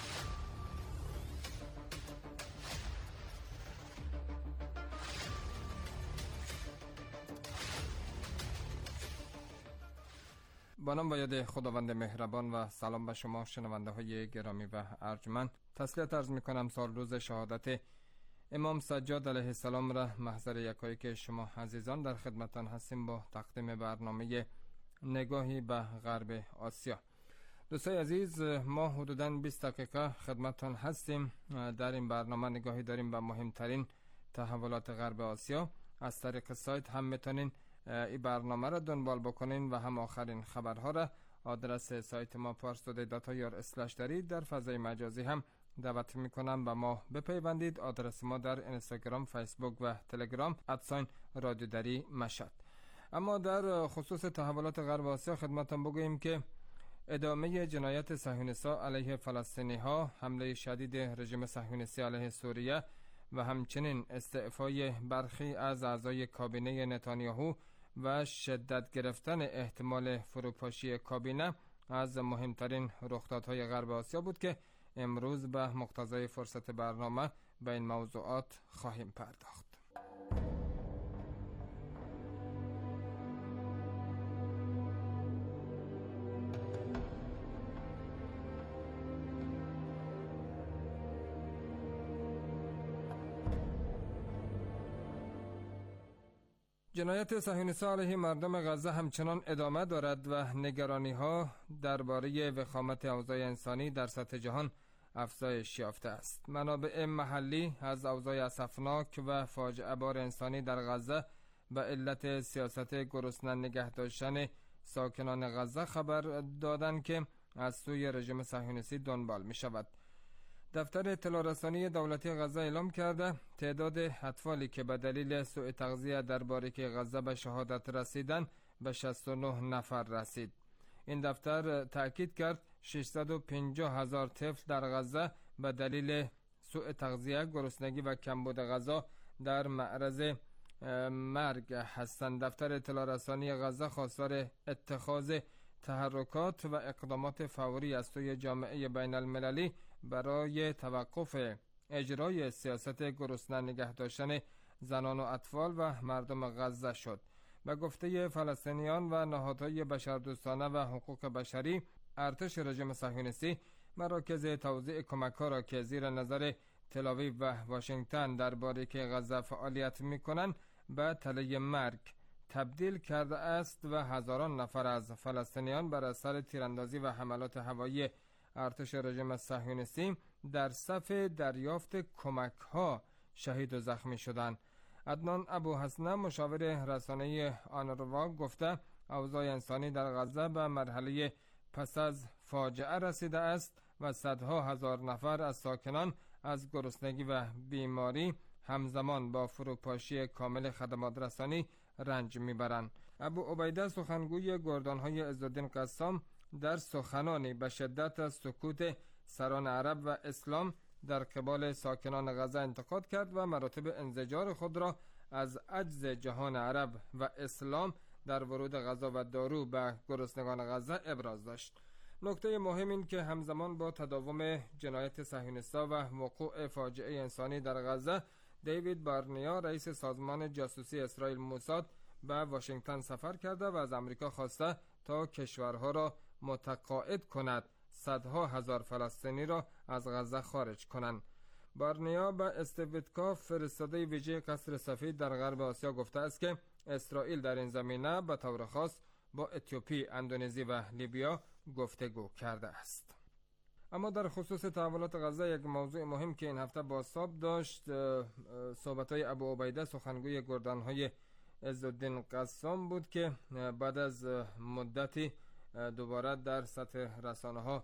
با نام و یاد خداوند مهربان و سلام به شما شنونده های گرامی و ارجمند. تسلیت عرض می کنم سال روز شهادت امام سجاد علیه السلام را محضر یکایک شما عزیزان در خدمتان هستیم با تقدیم برنامه نگاهی به غرب آسیا. دوستای عزیز، ما حدوداً بیست دقیقه خدمتان هستیم. در این برنامه نگاهی داریم به مهمترین تحولات غرب آسیا. از طریق سایت هم میتونین این برنامه را دنبال بکنین و هم آخرین خبرها را. آدرس سایت ما پارس تودی دات آی آر اسلش دارید. در فضای مجازی هم دعوت میکنم به ما بپیوندید. آدرس ما در اینستاگرام، فیسبوک و تلگرام ادساین رادیو دری مشهد. اما در خصوص تحولات غرب آسیا خدمتتان بگوییم که ادامه جنایت صهیونیست‌ها علیه فلسطینی ها، حمله شدید رژیم صهیونیستی علیه سوریه و همچنین استعفای برخی از اعضای کابینه نتانیاهو و شدت گرفتن احتمال فروپاشی کابینه از مهمترین رخدادهای غرب آسیا بود که امروز به مقتضای فرصت برنامه به این موضوعات خواهیم پرداخت. جنایت صهیونیست‌ها علیه مردم غزه همچنان ادامه دارد و نگرانی‌ها درباره وخامت اوضاع انسانی در سطح جهان افزایش یافته است. منابع محلی از اوضاع اسفناک و فاجعه بار انسانی در غزه به علت سیاست گرسنه نگه داشتن ساکنان غزه خبر دادند که از سوی رژیم صهیونیستی دنبال می شود. دفتر اطلاع رسانی دولتی غزه اعلام کرده تعداد اطفالی که به دلیل سوء تغذیه در باریک غزه به شهادت رسیدن به شصت و نه نفر رسید. این دفتر تأکید کرد ششصد و پنجاه هزار طفل در غزه به دلیل سوء تغذیه، گرسنگی و کمبود غذا در معرض مرگ هستند. دفتر اطلاع رسانی غزه خواستار اتخاذ تحرکات و اقدامات فوری از سوی جامعه بین المللی برای توقف اجرای سیاست گرسنه نگه داشتن زنان و اطفال و مردم غزه شد. به گفته فلسطینیان و نهادهای بشردوستانه و حقوق بشری، ارتش رژیم صهیونیستی مراکز توزیع کمک‌ها را که زیر نظر تل‌آویو و واشنگتن در باریک غزه فعالیت می‌کنند به تله مرگ تبدیل کرده است و هزاران نفر از فلسطینیان بر اثر تیراندازی و حملات هوایی ارتش رژیم صهیونیستی در صف دریافت کمک‌ها شهید و زخمی شدند. عدنان ابوحسنه مشاور رسانه‌ای آنروا گفته اوضاع انسانی در غزه به مرحله پس از فاجعه رسیده است و صدها هزار نفر از ساکنان از گرسنگی و بیماری همزمان با فروپاشی کامل خدمات رسانی رنج میبرند. ابو عبیده سخنگوی گردانهای عزالدین قسام در سخنانی به شدت از سکوت سران عرب و اسلام در قبال ساکنان غزه انتقاد کرد و مراتب انزجار خود را از عجز جهان عرب و اسلام در ورود غذا و دارو به گرسنگان غزه ابراز داشت. نکته مهم این که همزمان با تداوم جنایت صهیونیست‌ها و وقوع فاجعه انسانی در غزه، دیوید بارنیا رئیس سازمان جاسوسی اسرائیل موساد به واشنگتن سفر کرده و از امریکا خواسته تا کشورها را متقاعد کند صدها هزار فلسطینی را از غزه خارج کنند. بارنیا به استویتکاف فرستاده ویژه قصر سفید در غرب آسیا گفته است که اسرائیل در این زمینه به طور خاص با اتیوپی، اندونزی و لیبیا گفتگو کرده است. اما در خصوص تحولات غزه یک موضوع مهم که این هفته بازتاب داشت صحبت‌های ابو عبیده سخنگوی گردانهای عزالدین قسام بود که بعد از مدتی دوباره در سطح رسانه‌ها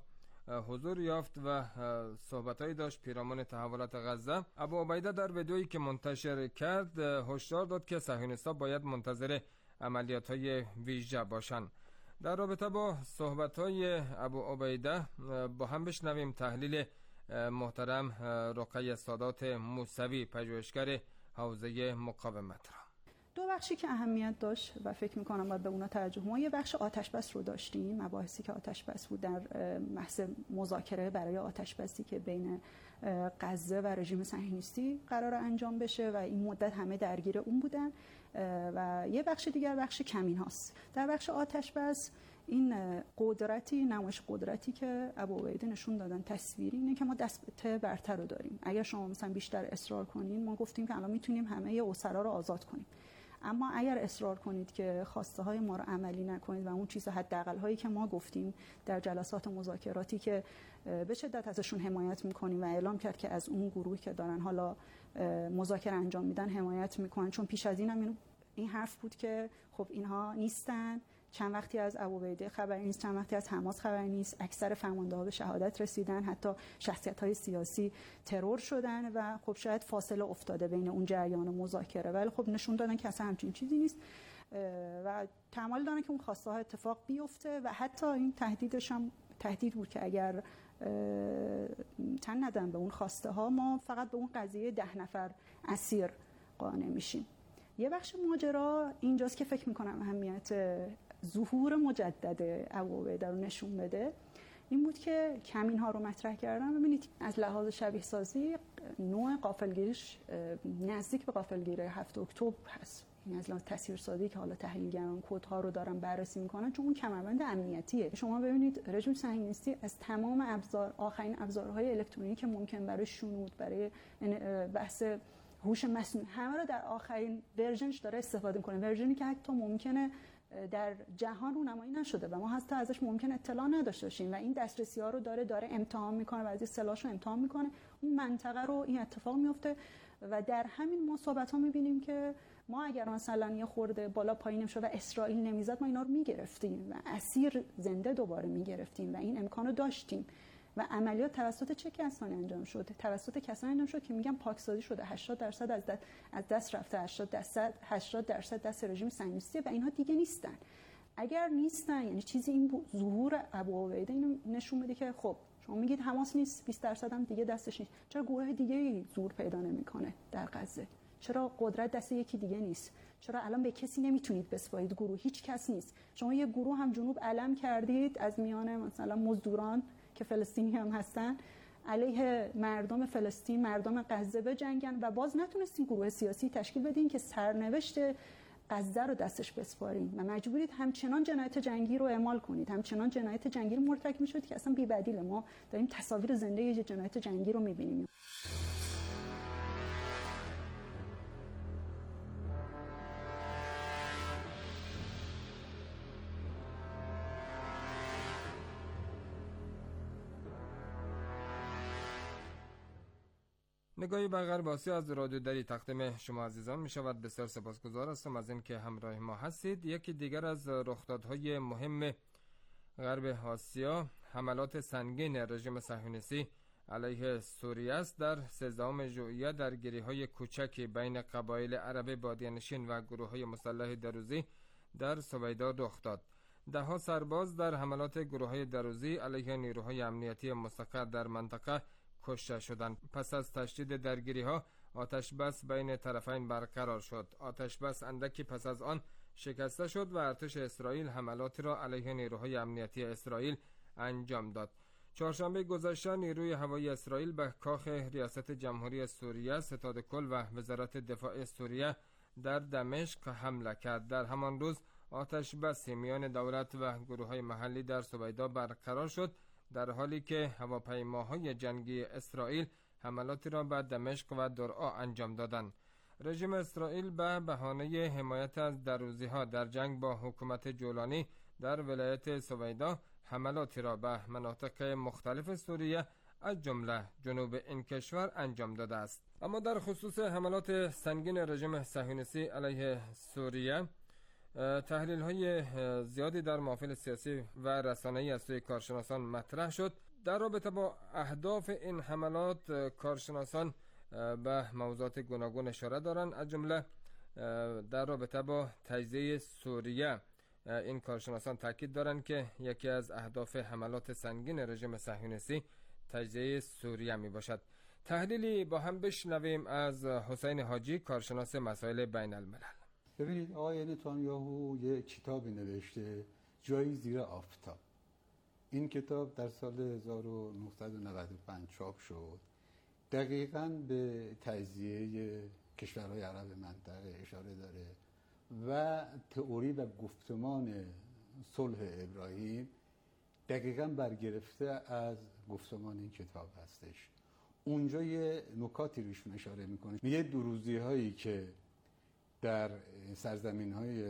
حضور یافت و صحبتایی داشت پیرامون تحولات غزه. ابو عبیده در ویدیویی که منتشر کرد هشدار داد که صهیونیست‌ها باید منتظر عملیات‌های ویژه باشند. در رابطه با صحبت‌های ابو عبیده با هم بشنویم تحلیل محترم رقیه سادات موسوی، پژوهشگر حوزه مقاومت را. دو بخشی که اهمیت داشت و فکر می‌کنم باید به اونا توجه ما، یه بخش آتش‌بس رو داشتیم، مباحثی که آتش‌بس بود در بحث مذاکره برای آتش‌بسی که بین غزه و رژیم صهیونیستی قرار انجام بشه و این مدت همه درگیر اون بودن، و یه بخش دیگر بخش کمین هاست. در بخش آتش‌بس این قدرتی، نمایش قدرتی که ابو عبیده نشون دادن تصویری اینه که ما دست برتر رو داریم. اگر شما مثلا بیشتر اصرار کنین، ما گفتیم که الان میتونیم همه اسرا رو آزاد کنیم، اما اگر اصرار کنید که خواسته های ما رو عملی نکنید و اون چیز حداقل هایی که ما گفتیم در جلسات مذاکراتی که به شدت ازشون حمایت میکنیم و اعلام کرد که از اون گروهی که دارن حالا مذاکره انجام میدن حمایت میکنن، چون پیش از این هم این حرف بود که خب اینها نیستن، چند وقتی از ابو عبیده خبری نیست، چند وقتی از حماس خبری نیست، اکثر فرمانده‌ها به شهادت رسیدن، حتی شخصیت‌های سیاسی ترور شدن و خب شاید فاصله افتاده بین اون جریان و مذاکره، ولی خب نشون دادن که اصلا همچین چیزی نیست و تمایل دارن که اون خواسته ها اتفاق بیفته و حتی این تهدیدش هم تهدید بود که اگر تن ندن به اون خواسته ها ما فقط به اون قضیه ده نفر اسیر قانع میشیم. یه بخش ماجرا اینجاست که فکر میکنم اهمیت ظهور مجدد ابو عبیده رو نشون بده، این بود که کمین ها رو مطرح کردن. ببینید از لحاظ شبیه سازی نوع غافلگیریش نزدیک به غافلگیری هفت اکتبر هست، این از لحاظ تاثیرسازی که حالا تحلیلگران کدها رو دارن بررسی میکنن، چون اون کمربند امنیتیه. شما ببینید رژیم صهیونیستی از تمام ابزار، آخرین ابزارهای الکترونیکی که ممکن برای شنود، برای بحث هوش مصنوعی، همه رو در آخرین ورژنش داره استفاده میکنه، ورژنی که حتی ممکنه در جهان رونمایی نشده و ما حتی ازش ممکن اطلاع نداشته باشیم و این دسترسی ها رو داره داره امتحان میکنه و از این سلاح رو امتحان میکنه، اون منطقه رو این اتفاق میفته و در همین مصاحبت ها میبینیم که ما اگر مثلا یه خورده بالا پایین نمیشه و اسرائیل نمیزد ما اینا رو میگرفتیم و اسیر زنده دوباره میگرفتیم و این امکانو داشتیم و عملیات توسط چه کسانی انجام شد؟ توسط کسانی انجام شد که میگن پاکسازی شده، هشتاد درصد از دست از دست رفته، هشتاد درصد هشتاد درصد دست رژیم صهیونیستی و اینها دیگه نیستن. اگر نیستن یعنی چیزی این ظهور ابو عبیده اینو نشون میده که خب شما میگید حماس نیست، بیست درصد هم دیگه دستش نیست، چرا گروه دیگه ظهور پیدا نمیکنه در غزه؟ چرا قدرت دست یکی دیگه نیست؟ چرا الان به کسی نمیتونید بسپارید؟ گروه هیچ کس نیست. شما یه گروه هم جنوب علم کردید از میان مثلا مزدوران که فلسطینی هم هستن علیه مردم فلسطین، مردم غزه بجنگن و باز نتونستین گروه سیاسی تشکیل بدین که سرنوشت غزه رو دستش بسپارین و مجبورید همچنان جنایت جنگی رو اعمال کنید، همچنان جنایت جنگی رو مرتکب میشد که اصلا بی بدیله. ما داریم تصاویر زنده یه جنایت جنگی رو میبینیم. نگاهی به غرب آسیا از رادیو دری تقدیم شما عزیزان می شود. بسیار سپاسگزار هستم از اینکه همراه ما هستید. یکی دیگر از رخدادهای مهم غرب آسیا حملات سنگین رژیم صهیونیستی علیه سوریه است. در سیزدهم ژوئیه درگیری‌های کوچکی بین قبایل عرب بادیه‌نشین و گروه‌های مسلح دروزی در سویدا رخ داد. ده‌ها سرباز در حملات گروه‌های دروزی علیه نیروهای امنیتی مستقر در منطقه کشته شدند. پس از تشدید درگیری‌ها آتش بس بین طرفین برقرار شد. آتش بس اندکی پس از آن شکسته شد و ارتش اسرائیل حملاتی را علیه نیروهای امنیتی اسرائیل انجام داد. چهارشنبه گذشته نیروی هوایی اسرائیل به کاخ ریاست جمهوری سوریه، ستاد کل و وزارت دفاع سوریه در دمشق حمله کرد. در همان روز آتش بس میان دولت و گروه‌های محلی در سویدا برقرار شد، در حالی که هواپیماهای جنگی اسرائیل حملاتی را به دمشق و درعا انجام دادند. رژیم اسرائیل به بهانه حمایت از دروزی‌ها در جنگ با حکومت جولانی در ولایت سویدا حملاتی را به مناطق مختلف سوریه از جمله جنوب این کشور انجام داده است. اما در خصوص حملات سنگین رژیم صهیونیستی علیه سوریه تحلیل های زیادی در محافل سیاسی و رسانه‌ای از سوی کارشناسان مطرح شد. در رابطه با اهداف این حملات کارشناسان به موضوعات گوناگون اشاره دارند، از جمله در رابطه با تجزیه سوریه این کارشناسان تاکید دارند که یکی از اهداف حملات سنگین رژیم صهیونیستی تجزیه سوریه می باشد. تحلیلی با هم بشنویم از حسین حاجی، کارشناس مسائل بین الملل. ببینید آقای نتانیاهو یه کتابی نوشته، جایی زیر آفتاب. این کتاب در سال هزار و نهصد و نود و پنج چاپ شد. دقیقاً به تجزیه کشورهای عرب منطقه اشاره داره و تئوری و گفتمان صلح ابراهیم دقیقاً برگرفته از گفتمان این کتاب هستش. اونجا یه نکاتی روشون اشاره میکنه، میگه دروزی هایی که در سرزمین های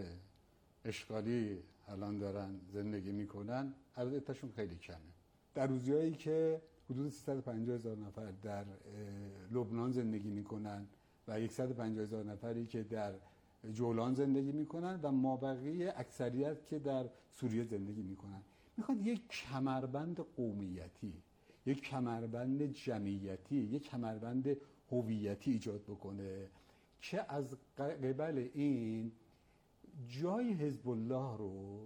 اشغالی الان دارن زندگی میکنن عددشون خیلی کمه. دروزی هایی که حدود سیصد و پنجاه هزار نفر در لبنان زندگی میکنن و صد و پنجاه هزار نفری که در جولان زندگی میکنن و مابقی اکثریت که در سوریه زندگی میکنن. میخواد یک کمربند قومیتی، یک کمربند جمعیتی، یک کمربند هویتی ایجاد بکنه که از قبل این جای حزب الله رو،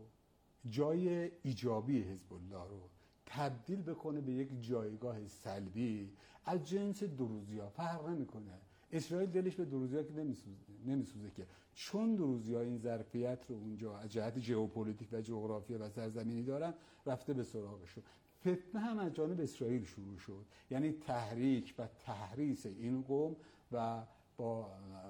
جای ایجابی حزب الله رو تبدیل بکنه به یک جایگاه سلبی از جنس دروزی‌ها. فرق نمیکنه. اسرائیل دلش به دروزی‌ها که نمیسوزه نمیسوزه که، چون دروزی‌ها این ظرفیت رو اونجا از جهت ژئوپلیتیک و جغرافیا و سرزمینی دارن، رفته به سراغشون. فتنه هم از جانب اسرائیل شروع شد، یعنی تحریک و تحریص این قوم و با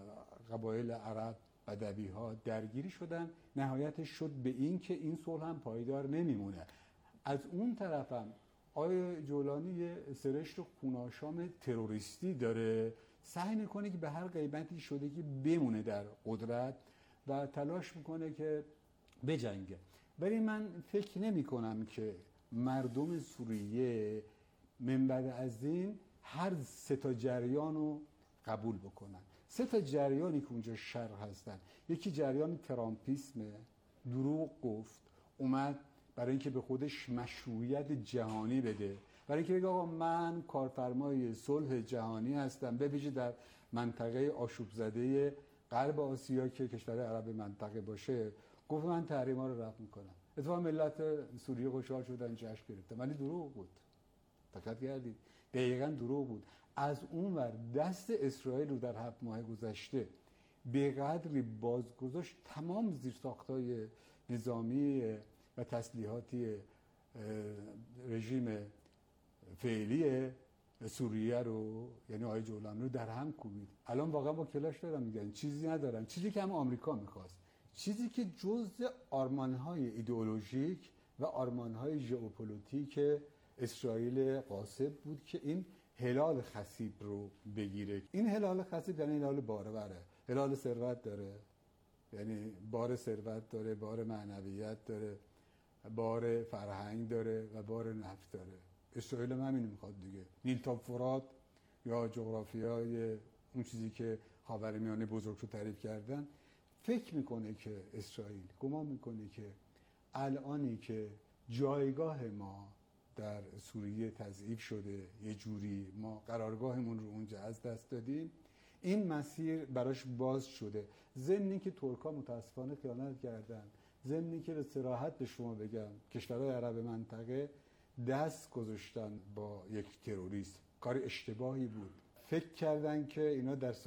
قبایل عرب بدوی‌ها درگیری شدن. نهایتش شد به این که این صلح هم پایدار نمیمونه. از اون طرف هم آقای جولانی یه سرشت خوناشام تروریستی داره، سعی میکنه که به هر قیمتی شده که بمونه در قدرت و تلاش میکنه که بجنگه. ولی من فکر نمی کنم که مردم سوریه من بعد از این هر سه تا جریان رو قبول بکنن. سه تا جریانی که اونجا شر هستن، یکی جریان ترامپیسمه، دروغ گفت، اومد برای اینکه به خودش مشروعیت جهانی بده، برای اینکه بگه آقا من کارفرمای صلح جهانی هستم، به ویژه در منطقه آشوب زده غرب آسیا که کشور عرب منطقه باشه، گفت من تحریما رو رفع میکنم. اتفاقا ملت سوریه خوشحال شدن، جشن گرفتن، ولی دروغ بود. دقت کردید؟ دقیقاً دروغ بود. از اون ور دست اسرائیل رو در هفت ماه گذشته به قدری بازگذاشت تمام زیرساخت‌های نظامی و تسلیحاتی رژیم فعلی سوریه رو، یعنی آقای جولانی رو در هم کوبید. الان واقعا با کلاش دارن میگن چیزی ندارن، چیزی که هم آمریکا میخواست، چیزی که جزء آرمان‌های ایدئولوژیک و آرمان‌های ژئوپلیتیک اسرائیل قاصد بود که این هلال خصیب رو بگیره. این هلال خصیب یعنی هلال باروره، هلال ثروت داره، یعنی بار ثروت داره، بار معنویت داره، بار فرهنگ داره و بار نفت داره. اسرائیل هم همین میخواد دیگه. نیل تا فرات یا جغرافیای اون چیزی که خاورمیانه بزرگ رو تعریف کردن، فکر میکنه که اسرائیل گمان میکنه که الانی که جایگاه ما در سوریه تضعیف شده، یه جوری ما قرارگاهمون رو اونجا از دست دادیم، این مسیر براش باز شده. ضمن که ترکا متاسفانه خیانت کردن، ضمن که به صراحت به شما بگم کشورهای عرب منطقه دست گذاشتن با یک تروریست، کار اشتباهی بود. فکر کردن که اینا در